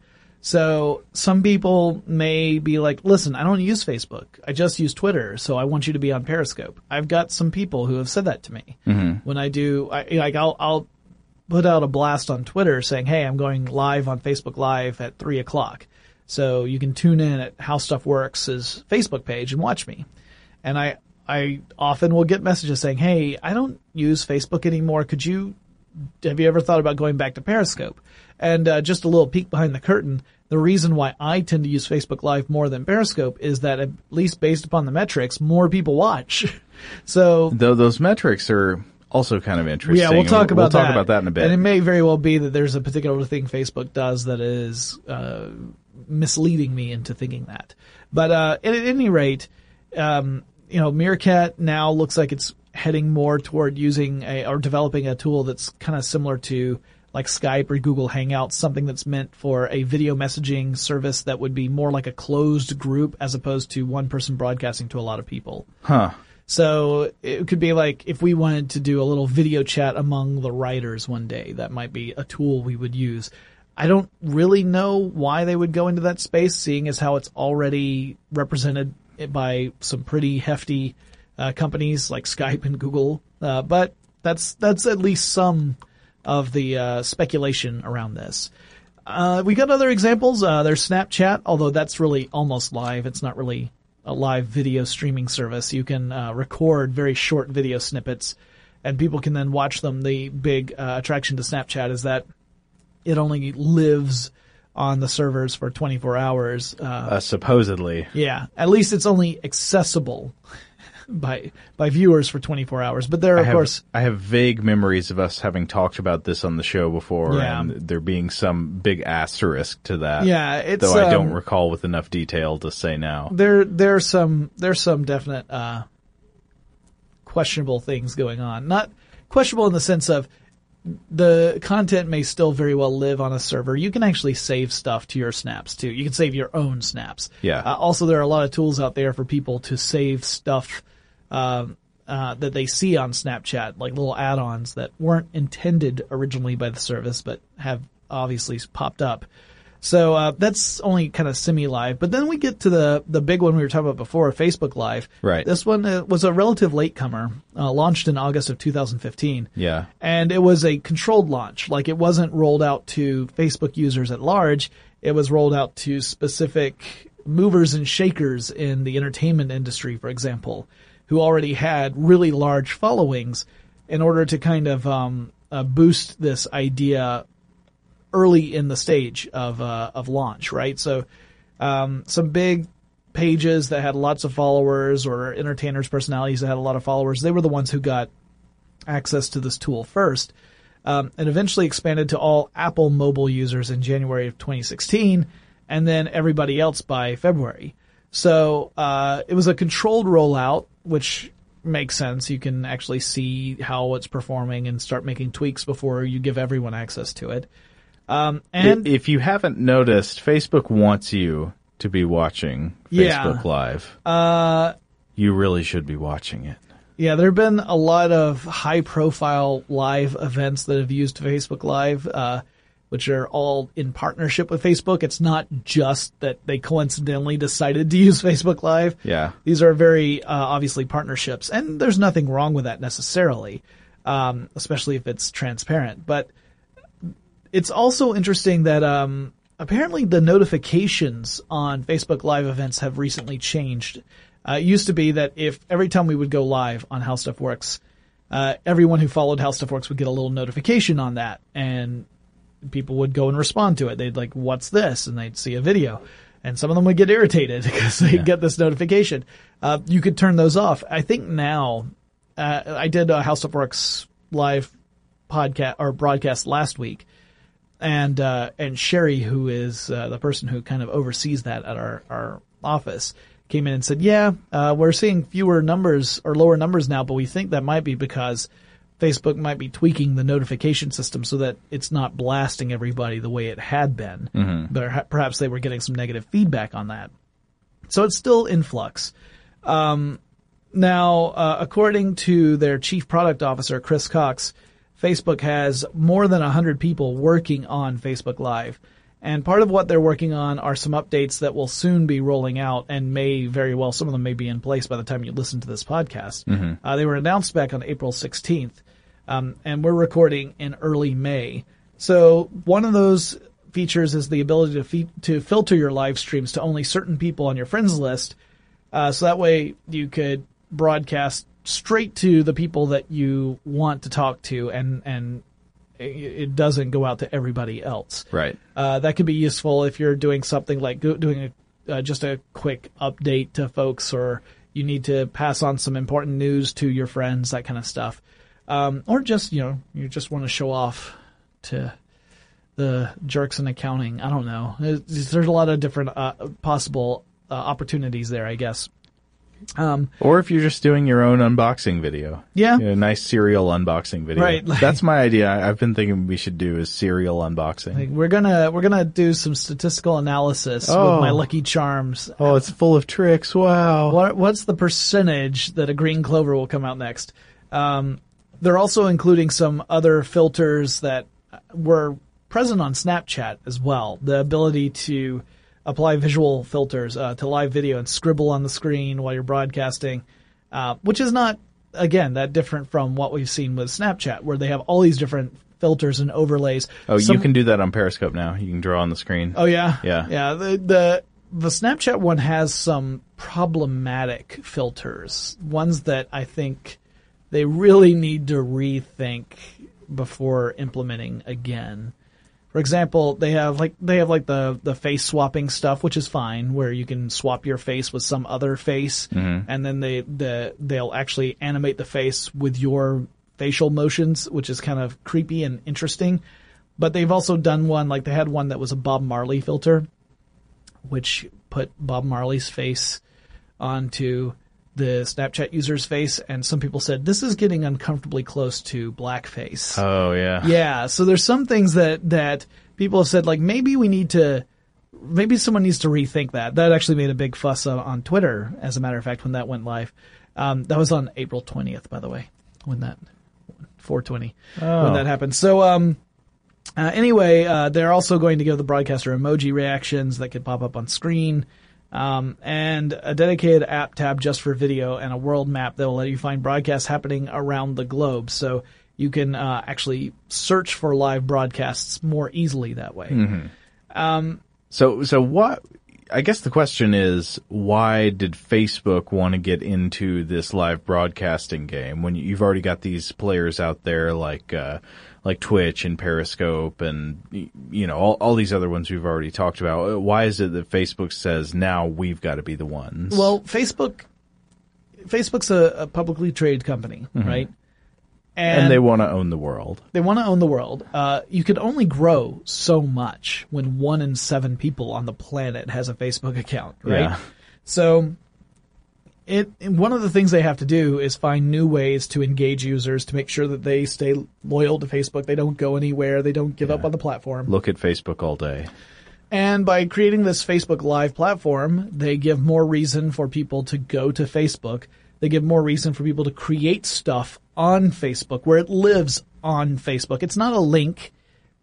So some people may be like, listen, I don't use Facebook. I just use Twitter, so I want you to be on Periscope. I've got some people who have said that to me. Mm-hmm. When I do, I, like I'll, I'll put out a blast on Twitter saying, hey, I'm going live on Facebook Live at three o'clock. So you can tune in at How Stuff Works' Facebook page and watch me. And I, I often will get messages saying, hey, I don't use Facebook anymore. Could you, have you ever thought about going back to Periscope? And uh, just a little peek behind the curtain, the reason why I tend to use Facebook Live more than Periscope is that, at least based upon the metrics, more people watch. So, though those metrics are also kind of interesting. Yeah, we'll talk about we'll that. talk about that in a bit. And it may very well be that there's a particular thing Facebook does that is uh, misleading me into thinking that. But uh, at any rate, um, you know, Meerkat now looks like it's heading more toward using a, or developing a tool that's kind of similar to like Skype or Google Hangouts, something that's meant for a video messaging service that would be more like a closed group as opposed to one person broadcasting to a lot of people. Huh. So it could be like if we wanted to do a little video chat among the writers one day, that might be a tool we would use. I don't really know why they would go into that space, seeing as how it's already represented by some pretty hefty uh, companies like Skype and Google. Uh, but that's that's at least some of the uh, speculation around this. Uh, we got other examples. Uh, there's Snapchat, although that's really almost live. It's not really a live video streaming service. You can uh, record very short video snippets, and people can then watch them. The big uh, attraction to Snapchat is that it only lives on the servers for twenty-four hours. Uh, uh, supposedly. Yeah. At least it's only accessible by by viewers for twenty-four hours. But there, of I have, course... I have vague memories of us having talked about this on the show before, Yeah. and there being some big asterisk to that. Yeah, it's... Though I um, don't recall with enough detail to say now. There, there's some, there's some definite, uh, questionable things going on. Not questionable in the sense of the content may still very well live on a server. You can actually save stuff to your snaps too. You can save your own snaps. Yeah. Uh, also, there are a lot of tools out there for people to save stuff, um, uh, that they see on Snapchat, like little add-ons that weren't intended originally by the service, but have obviously popped up. So, uh, that's only kind of semi-live. But then we get to the, the big one we were talking about before, Facebook Live. Right. This one uh, was a relative latecomer, uh, launched in August of two thousand fifteen. Yeah. And it was a controlled launch. Like, it wasn't rolled out to Facebook users at large. It was rolled out to specific movers and shakers in the entertainment industry, for example, who already had really large followings in order to kind of, um, uh, boost this idea early in the stage of uh, of launch, right? So, um, some big pages that had lots of followers or entertainers, personalities that had a lot of followers, they were the ones who got access to this tool first, um, and eventually expanded to all Apple mobile users in January of twenty sixteen, and then everybody else by February. So, uh, it was a controlled rollout, which makes sense. You can actually see how it's performing and start making tweaks before you give everyone access to it. Um, and if you haven't noticed, Facebook wants you to be watching Facebook Yeah. Live. Uh, you really should be watching it. yeah, there have been a lot of high-profile live events that have used Facebook Live, uh, which are all in partnership with Facebook. It's not just that they coincidentally decided to use Facebook Live. Yeah. These are very uh, obviously partnerships, and there's nothing wrong with that necessarily, um, especially if it's transparent. But it's also interesting that um, apparently the notifications on Facebook Live events have recently changed. Uh, it used to be that if every time we would go live on How Stuff Works, uh, everyone who followed How Stuff Works would get a little notification on that, and people would go and respond to it. They'd like, what's this? And they'd see a video. And some of them would get irritated because they Yeah. get this notification. Uh, you could turn those off. I think now, uh, I did a How Stuff Works live podcast or broadcast last week. And, uh, and Sherry, who is, uh, the person who kind of oversees that at our, our office, came in and said, yeah, uh, we're seeing fewer numbers or lower numbers now, but we think that might be because Facebook might be tweaking the notification system so that it's not blasting everybody the way it had been. Mm-hmm. But perhaps they were getting some negative feedback on that. So it's still in flux. Um, now, uh, according to their chief product officer, Chris Cox, Facebook has more than one hundred people working on Facebook Live. And part of what they're working on are some updates that will soon be rolling out and may very well, some of them may be in place by the time you listen to this podcast. Mm-hmm. Uh, they were announced back on April sixteenth. Um, and we're recording in early May. So one of those features is the ability to fe- to filter your live streams to only certain people on your friends list. Uh, so that way you could broadcast straight to the people that you want to talk to, and, and it doesn't go out to everybody else. Right. Uh, that could be useful if you're doing something like go, doing a, uh, just a quick update to folks, or you need to pass on some important news to your friends, that kind of stuff. Um, or just, you know, you just want to show off to the jerks in accounting. I don't know. There's, there's a lot of different uh, possible uh, opportunities there, I guess. Um, or if you're just doing your own unboxing video. Yeah. You know, a nice cereal unboxing video. Right. Like, that's my idea. I, I've been thinking we should do is cereal unboxing. Like we're gonna, we're gonna do some statistical analysis oh. with my Lucky Charms. Oh, it's full of tricks. Wow. What, what's the percentage that a green clover will come out next? Um, they're also including some other filters that were present on Snapchat as well. The ability to apply visual filters uh, to live video and scribble on the screen while you're broadcasting, uh, which is not, again, that different from what we've seen with Snapchat, where they have all these different filters and overlays. Oh, Some, you can do that on Periscope now. You can draw on the screen. Oh, yeah? Yeah. Yeah. The, the, the Snapchat one has some problematic filters, ones that I think they really need to rethink before implementing again. For example, they have like they have like the the face swapping stuff, which is fine, where you can swap your face with some other face, mm-hmm. and then they the they'll actually animate the face with your facial motions, which is kind of creepy and interesting. But they've also done one, like they had one that was a Bob Marley filter, which put Bob Marley's face onto the Snapchat user's face, and some people said this is getting uncomfortably close to blackface. Oh yeah. Yeah, so there's some things that that people have said, like maybe we need to maybe someone needs to rethink that. That actually made a big fuss on, on Twitter, as a matter of fact, when that went live. Um, that was on April twentieth, by the way, when that four twenty oh. when that happened. So um uh, anyway, uh, they're also going to give the broadcaster emoji reactions that could pop up on screen. Um, and a dedicated app tab just for video, and a world map that will let you find broadcasts happening around the globe. So you can uh, actually search for live broadcasts more easily that way. Mm-hmm. Um, so, so what? I guess the question is, why did Facebook want to get into this live broadcasting game when you've already got these players out there like uh, like Twitch and Periscope and you know all, all these other ones we've already talked about? Why is it that Facebook says now we've got to be the ones? Well, Facebook Facebook's a, a publicly traded company, mm-hmm. right? And, and they want to own the world. They want to own the world. Uh, you could only grow so much when one in seven people on the planet has a Facebook account, right? Yeah. So, it one of the things they have to do is find new ways to engage users to make sure that they stay loyal to Facebook. They don't go anywhere. They don't give yeah. up on the platform. Look at Facebook all day. And by creating this Facebook Live platform, they give more reason for people to go to Facebook. They give more reason for people to create stuff on Facebook, where it lives on Facebook. It's not a link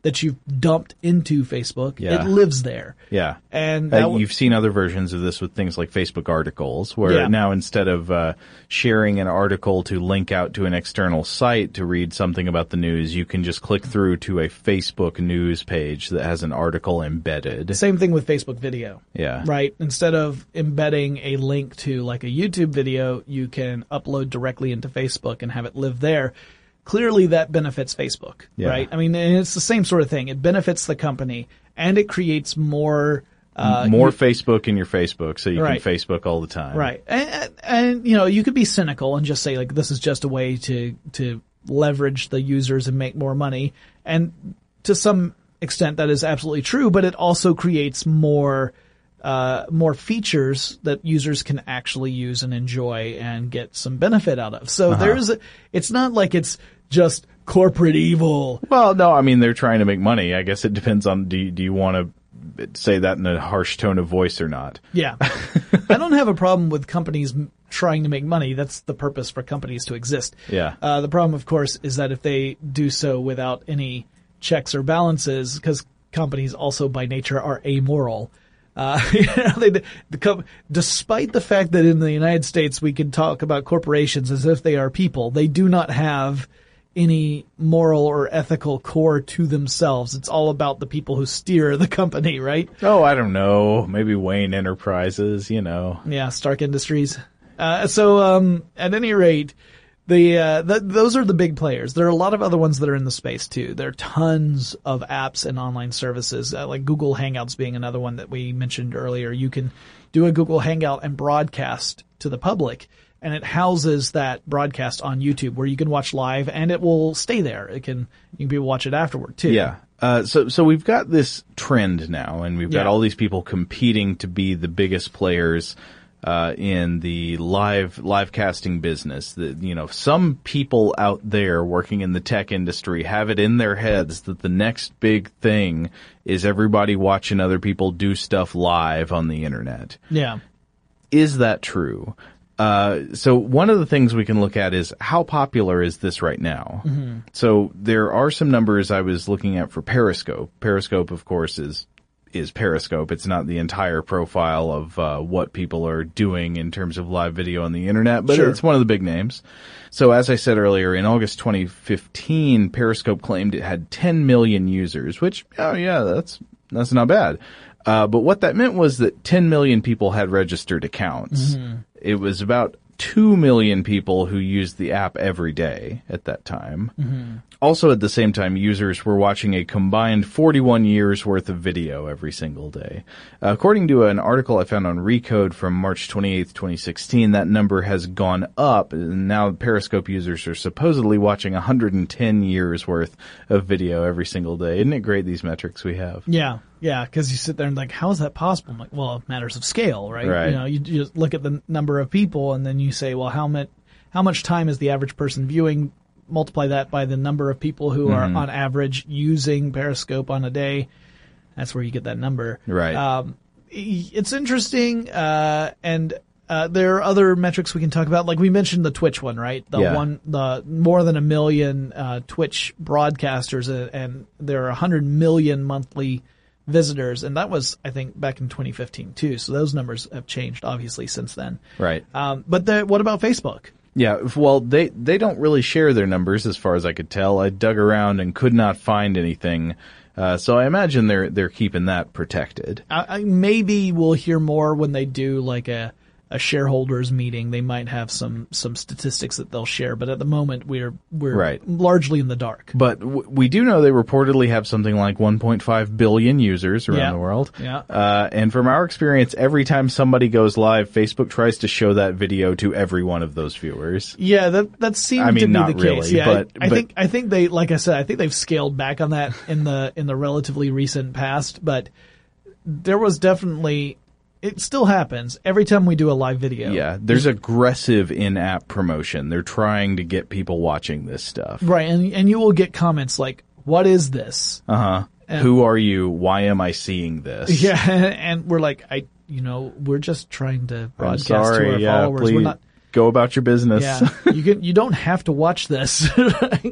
that you've dumped into Facebook, Yeah. it lives there. Yeah. And Uh, that w- you've seen other versions of this with things like Facebook articles, where Yeah. now instead of uh, sharing an article to link out to an external site to read something about the news, you can just click through to a Facebook news page that has an article embedded. same thing with Facebook video. Yeah. Right? Instead of embedding a link to like a YouTube video, you can upload directly into Facebook and have it live there. Clearly that benefits Facebook, Yeah. right? I mean, and it's the same sort of thing. It benefits the company and it creates more, uh, More you- Facebook in your Facebook, so you Right. can Facebook all the time. right. And, and, and, you know, you could be cynical and just say like, this is just a way to, to leverage the users and make more money. And to some extent that is absolutely true, but it also creates more, uh, more features that users can actually use and enjoy and get some benefit out of. So there's, a, it's not like it's just corporate evil. Well, no, I mean, they're trying to make money. I guess it depends on, do you, do you want to say that in a harsh tone of voice or not? Yeah. I don't have a problem with companies m- trying to make money. That's the purpose for companies to exist. Yeah. Uh, the problem, of course, is that if they do so without any checks or balances, because companies also by nature are amoral, Uh, you know, they, the, co- despite the fact that in the United States we can talk about corporations as if they are people, they do not have any moral or ethical core to themselves. It's all about the people who steer the company, right? Oh, I don't know. Maybe Wayne Enterprises, you know. Yeah, Stark Industries. Uh, so, um, at any rate, the, uh, the, those are the big players. There are a lot of other ones that are in the space too. There are tons of apps and online services, uh, like Google Hangouts being another one that we mentioned earlier. You can do a Google Hangout and broadcast to the public, and it houses that broadcast on YouTube where you can watch live and it will stay there. It can, you can be able to watch it afterward too. Yeah. Uh, so, so we've got this trend now, and we've got Yeah. all these people competing to be the biggest players, uh, in the live, live casting business. That, you know, some people out there working in the tech industry have it in their heads that the next big thing is everybody watching other people do stuff live on the internet. Yeah. Is that true? Uh, so one of the things we can look at is how popular is this right now? Mm-hmm. So there are some numbers I was looking at for Periscope. Periscope, of course, is is Periscope. It's not the entire profile of uh, what people are doing in terms of live video on the internet, but Sure. it's one of the big names. So as I said earlier, in August twenty fifteen, Periscope claimed it had ten million users, which, oh yeah, that's that's not bad. Uh, but what that meant was that ten million people had registered accounts. Mm-hmm. It was about two million people who used the app every day at that time. Mm-hmm. Also at the same time, users were watching a combined forty-one years worth of video every single day. Uh, according to an article I found on Recode from March twenty-eighth, twenty sixteen, that number has gone up. And now Periscope users are supposedly watching one hundred ten years worth of video every single day. Isn't it great, these metrics we have? Yeah, yeah, because you sit there and like, how is that possible? I'm like, well, it matters of scale, right? Right. You know, you, you just look at the number of people and then you say, well, how much, how much time is the average person viewing? Multiply that by the number of people who Mm-hmm. are on average using Periscope on a day. That's where you get that number. Right. Um, it's interesting, uh, and uh, there are other metrics we can talk about. Like we mentioned the Twitch one, right? The Yeah. one, the more than a million uh, Twitch broadcasters, uh, and there are one hundred million monthly visitors, and that was, I think, back in twenty fifteen too. So those numbers have changed, obviously, since then. Right. Um, but the, what about Facebook? Yeah, well, they, they don't really share their numbers as far as I could tell. I dug around and could not find anything. Uh, so I imagine they're, they're keeping that protected. I, I, maybe we'll hear more when they do like a, a shareholders meeting. They might have some, some statistics that they'll share, but at the moment we're, we're Right. largely in the dark. But w- we do know they reportedly have something like one point five billion users around Yeah. the world. Yeah. Uh, and from our experience, every time somebody goes live, Facebook tries to show that video to every one of those viewers. Yeah, that that seemed I mean, to be not the case. really, Yeah, but- I, I but- think I think they, like I said, I think they've scaled back on that in the in the relatively recent past. But there was definitely, it still happens every time we do a live video. Yeah, there's aggressive in-app promotion. They're trying to get people watching this stuff. Right, and and you will get comments like, "What is this?" Uh-huh. Who are you? Why am I seeing this? Yeah, and we're like, I, you know, we're just trying to I'm broadcast sorry. to our yeah, followers. please We're not. go about your business. Yeah, you can. You don't have to watch this. Right?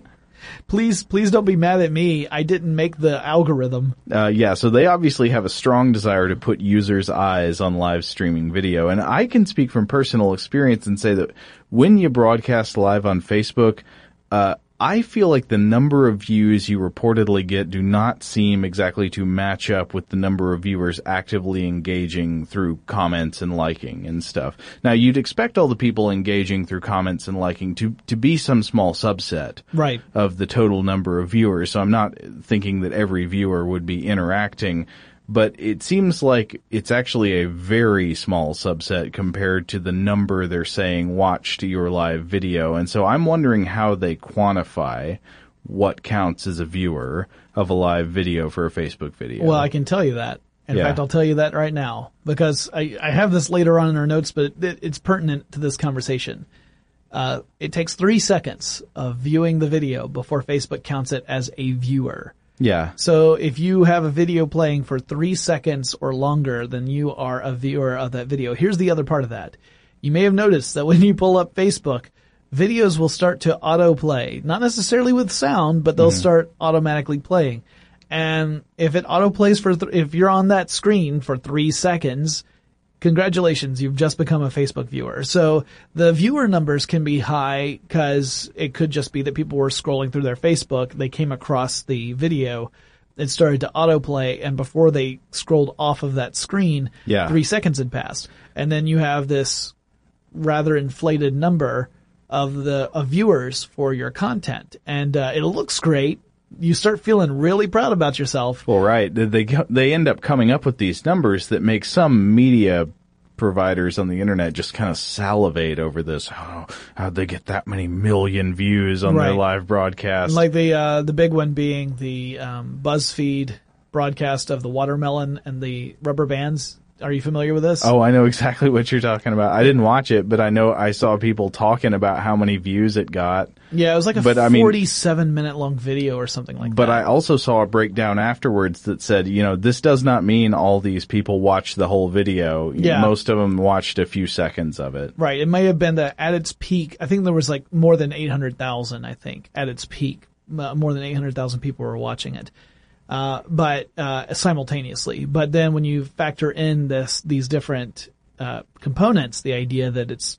Please, please don't be mad at me. I didn't make the algorithm. Uh, yeah, so they obviously have a strong desire to put users' eyes on live streaming video. And I can speak from personal experience and say that when you broadcast live on Facebook, uh, I feel like the number of views you reportedly get do not seem exactly to match up with the number of viewers actively engaging through comments and liking and stuff. Now, you'd expect all the people engaging through comments and liking to, to be some small subset Right. of the total number of viewers. So I'm not thinking that every viewer would be interacting, but it seems like it's actually a very small subset compared to the number they're saying watched your live video. And so I'm wondering how they quantify what counts as a viewer of a live video for a Facebook video. Well, I can tell you that. In Yeah. fact, I'll tell you that right now because I, I have this later on in our notes, but it, it's pertinent to this conversation. Uh, it takes three seconds of viewing the video before Facebook counts it as a viewer. Yeah. So if you have a video playing for three seconds or longer, then you are a viewer of that video. Here's the other part of that. You may have noticed that when you pull up Facebook, videos will start to autoplay. Not necessarily with sound, but they'll mm-hmm. start automatically playing. And if it autoplays for, th- if you're on that screen for three seconds, congratulations, you've just become a Facebook viewer. So the viewer numbers can be high because it could just be that people were scrolling through their Facebook, they came across the video, it started to autoplay, and before they scrolled off of that screen, yeah. three seconds had passed. And then you have this rather inflated number of the of viewers for your content. And uh, it looks great. You start feeling really proud about yourself. Well, right. They they end up coming up with these numbers that make some media providers on the internet just kind of salivate over this. Oh, how'd they get that many million views on right. their live broadcast? Like the uh, the big one being the um, BuzzFeed broadcast of the watermelon and the rubber bands. Are you familiar with this? Oh, I know exactly what you're talking about. I didn't watch it, but I know I saw people talking about how many views it got. Yeah, it was like a but, forty-seven I mean, minute long video or something like but that. But I also saw a breakdown afterwards that said, you know, this does not mean all these people watched the whole video. Yeah. Most of them watched a few seconds of it. Right. It may have been that at its peak, I think there was like more than eight hundred thousand, I think, at its peak. More than eight hundred thousand people were watching it. Uh, but, uh, simultaneously. But then when you factor in this, these different, uh, components, the idea that it's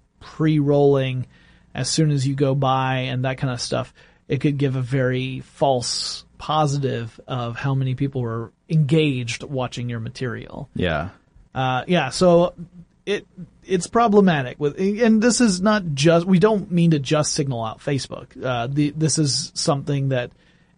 pre-rolling as soon as you go by and that kind of stuff, it could give a very false positive of how many people were engaged watching your material. Yeah. Uh, yeah, so it, it's problematic with, and this is not just, we don't mean to just signal out Facebook. Uh, the, this is something that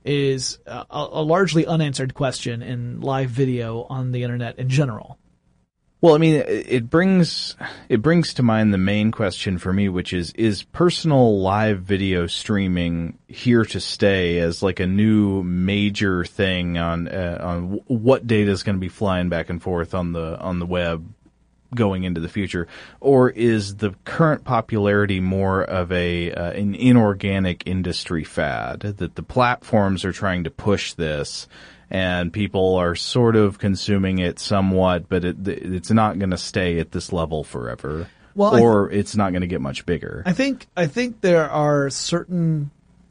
is a, a largely unanswered question in live video on the internet in general. Well, I mean, it brings it brings to mind the main question for me, which is, is personal live video streaming here to stay as like a new major thing on uh, on what data is going to be flying back and forth on the on the web going into the future, or is the current popularity more of a uh, an inorganic industry fad that the platforms are trying to push this and people are sort of consuming it somewhat, but it, it's not going to stay at this level forever, well, or th- it's not going to get much bigger? I think I think there are certain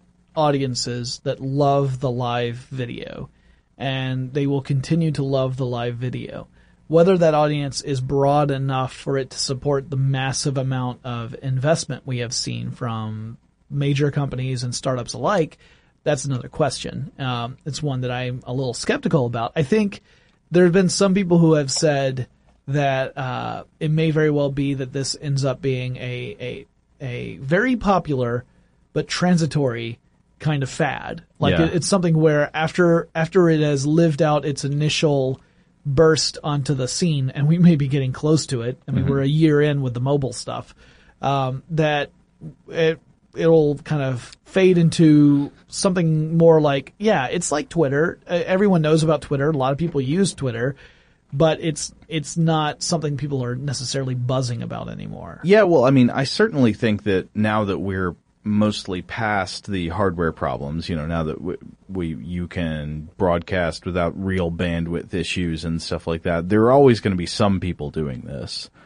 audiences that love the live video, and they will continue to love the live video. Whether that audience is broad enough for it to support the massive amount of investment we have seen from major companies and startups alike, that's another question. Um, it's one that I'm a little skeptical about. I think there have been some people who have said that uh, it may very well be that this ends up being a a, a very popular but transitory kind of fad. Like Yeah. it, it's something where after after it has lived out its initial burst onto the scene, and we may be getting close to it. I mean, Mm-hmm. we're a year in with the mobile stuff. Um, that it it'll kind of fade into something more like, yeah, it's like Twitter. Uh, everyone knows about Twitter. A lot of people use Twitter, but it's it's not something people are necessarily buzzing about anymore. Yeah, well, I mean, I certainly think that now that we're mostly past the hardware problems, you know, now that we, we you can broadcast without real bandwidth issues and stuff like that, there are always going to be some people doing this.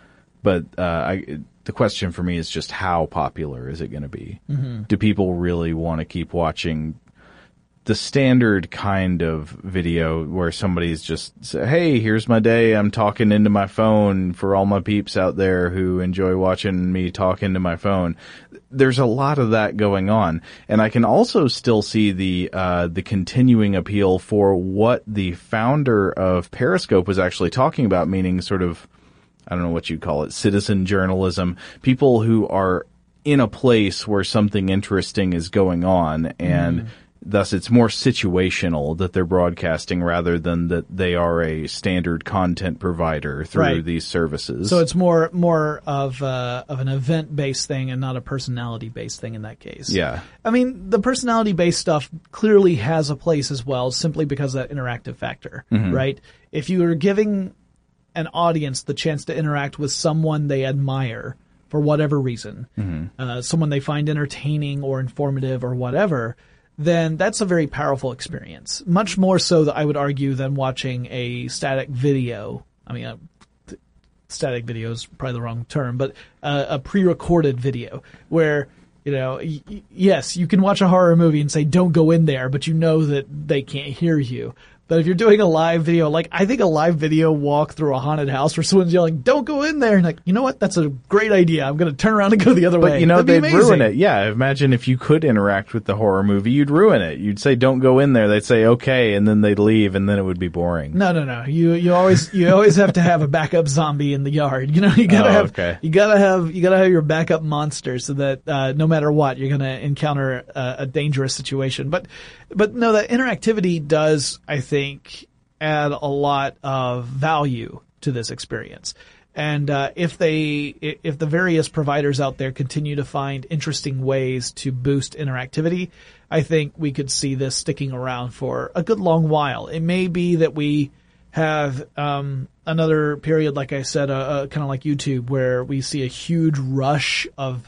But uh, I, the question for me is just how popular is it going to be? Mm-hmm. Do people really want to keep watching the standard kind of video where somebody's just say, hey, here's my day. I'm talking into my phone for all my peeps out there who enjoy watching me talk into my phone. There's a lot of that going on. And I can also still see the, uh, the continuing appeal for what the founder of Periscope was actually talking about, meaning sort of, I don't know what you'd call it, citizen journalism, people who are in a place where something interesting is going on, and mm. thus it's more situational that they're broadcasting rather than that they are a standard content provider through right. these services. So it's more more of uh, of an event-based thing and not a personality-based thing in that case. Yeah. I mean, the personality-based stuff clearly has a place as well, simply because of that interactive factor, mm-hmm. right? If you are giving an audience the chance to interact with someone they admire for whatever reason, mm-hmm. uh, someone they find entertaining or informative or whatever, then that's a very powerful experience. Much more so that I would argue than watching a static video. I mean, uh, th- static video is probably the wrong term, but uh, a pre-recorded video where, you know, y- y- yes, you can watch a horror movie and say, don't go in there, but you know that they can't hear you. But if you're doing a live video, like I think a live video walk through a haunted house where someone's yelling, don't go in there. And like, you know what? That's a great idea. I'm going to turn around and go the other but, way. But you know, That'd they'd ruin it. Yeah. Imagine if you could interact with the horror movie, you'd ruin it. You'd say, don't go in there. They'd say, okay. And then they'd leave and then it would be boring. No, no, no. You, you always, you always have to have a backup zombie in the yard. You know, you gotta oh, have, okay. you gotta have, you gotta have your backup monster so that, uh, no matter what, you're going to encounter a, a dangerous situation. But, but no, that interactivity does, I think, add a lot of value to this experience. And uh, if they, if the various providers out there continue to find interesting ways to boost interactivity, I think we could see this sticking around for a good long while. It may be that we have um, another period, like I said, uh, uh, kind of like YouTube, where we see a huge rush of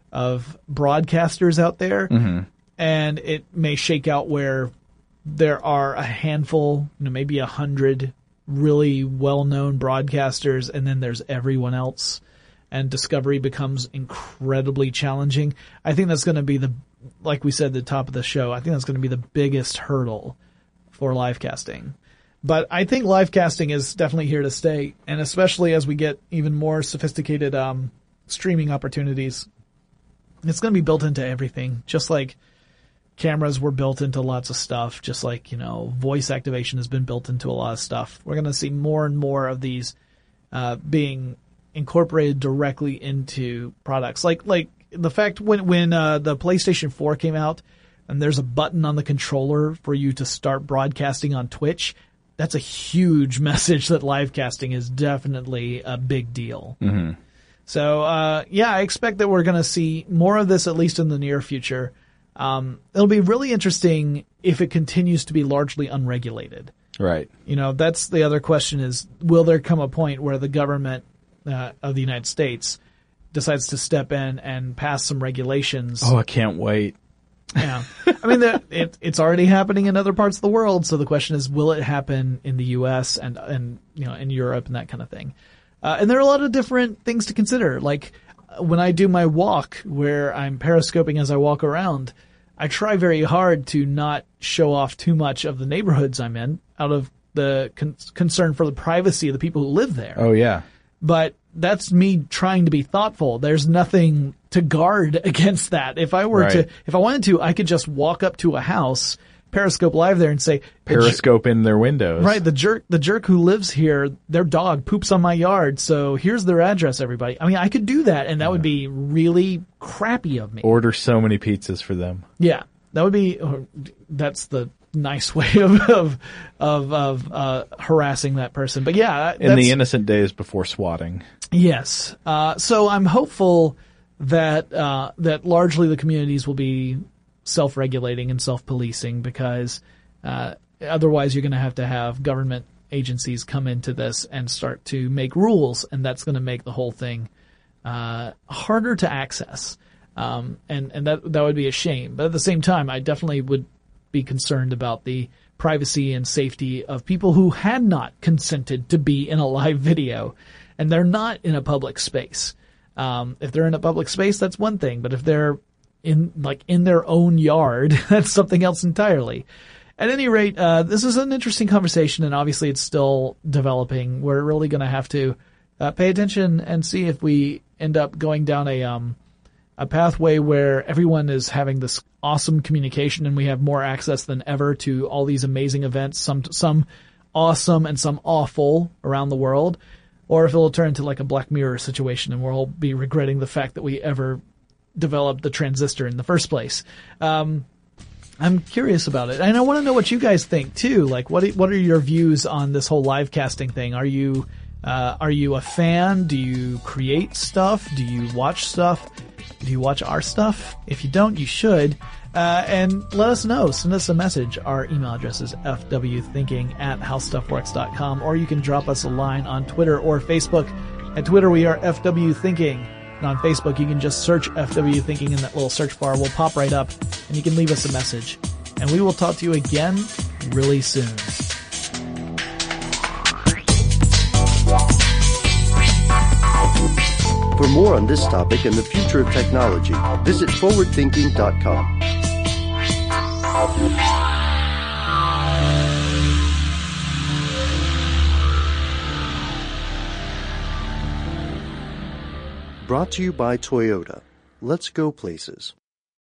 of broadcasters out there, mm-hmm. and it may shake out where there are a handful, you know, maybe a hundred really well-known broadcasters, and then there's everyone else, and discovery becomes incredibly challenging. I think that's going to be the, like we said at the top of the show, I think that's going to be the biggest hurdle for live casting. But I think live casting is definitely here to stay, and especially as we get even more sophisticated um, streaming opportunities, it's going to be built into everything, just like cameras were built into lots of stuff, just like, you know, voice activation has been built into a lot of stuff. We're going to see more and more of these uh, being incorporated directly into products. Like like the fact when when uh, the PlayStation four came out and there's a button on the controller for you to start broadcasting on Twitch, that's a huge message that live casting is definitely a big deal. Mm-hmm. So, uh, yeah, I expect that we're going to see more of this, at least in the near future. Um, it'll be really interesting if it continues to be largely unregulated. Right. You know, that's the other question is, will there come a point where the government uh, of the United States decides to step in and pass some regulations? Oh, I can't wait. Yeah. I mean, the, it, it's already happening in other parts of the world, so the question is, will it happen in the U S and, and you know, in Europe and that kind of thing? Uh, and there are a lot of different things to consider, like when I do my walk where I'm periscoping as I walk around, I try very hard to not show off too much of the neighborhoods I'm in out of the con- concern for the privacy of the people who live there. Oh, yeah. But that's me trying to be thoughtful. There's nothing to guard against that. If I were right. to, if I wanted to, I could just walk up to a house, Periscope Live there and say, Periscope in their windows. Right, the jerk, the jerk who lives here, their dog poops on my yard, so here's their address, everybody. I mean, I could do that, and that yeah. would be really crappy of me. Order so many pizzas for them. Yeah, that would be, that's the nice way of, of, of, of uh, harassing that person. But yeah. In the innocent days before swatting. Yes. Uh, so I'm hopeful that, uh, that largely the communities will be self-regulating and self-policing, because uh, otherwise you're going to have to have government agencies come into this and start to make rules, and that's going to make the whole thing uh, harder to access. Um, and and that that would be a shame. But at the same time, I definitely would be concerned about the privacy and safety of people who had not consented to be in a live video. and they're not in a public space. Um, if they're in a public space, that's one thing, but if they're in, like, in their own yard, that's something else entirely. At any rate, uh, this is an interesting conversation, and obviously it's still developing. We're really gonna have to, uh, pay attention and see if we end up going down a, um, a pathway where everyone is having this awesome communication and we have more access than ever to all these amazing events, some, some awesome and some awful around the world, or if it'll turn into like a Black Mirror situation and we'll all be regretting the fact that we ever developed the transistor in the first place. Um, I'm curious about it. And I want to know what you guys think too. Like, what, what are your views on this whole live casting thing? Are you, uh, are you a fan? Do you create stuff? Do you watch stuff? Do you watch our stuff? If you don't, you should. Uh, and let us know. Send us a message. Our email address is f w thinking at how stuff works dot com, or you can drop us a line on Twitter or Facebook. At Twitter, we are F W Thinking. And on Facebook, you can just search F W Thinking in that little search bar. We'll pop right up, and you can leave us a message. And we will talk to you again really soon. For more on this topic and the future of technology, visit forward thinking dot com. Brought to you by Toyota. Let's go places.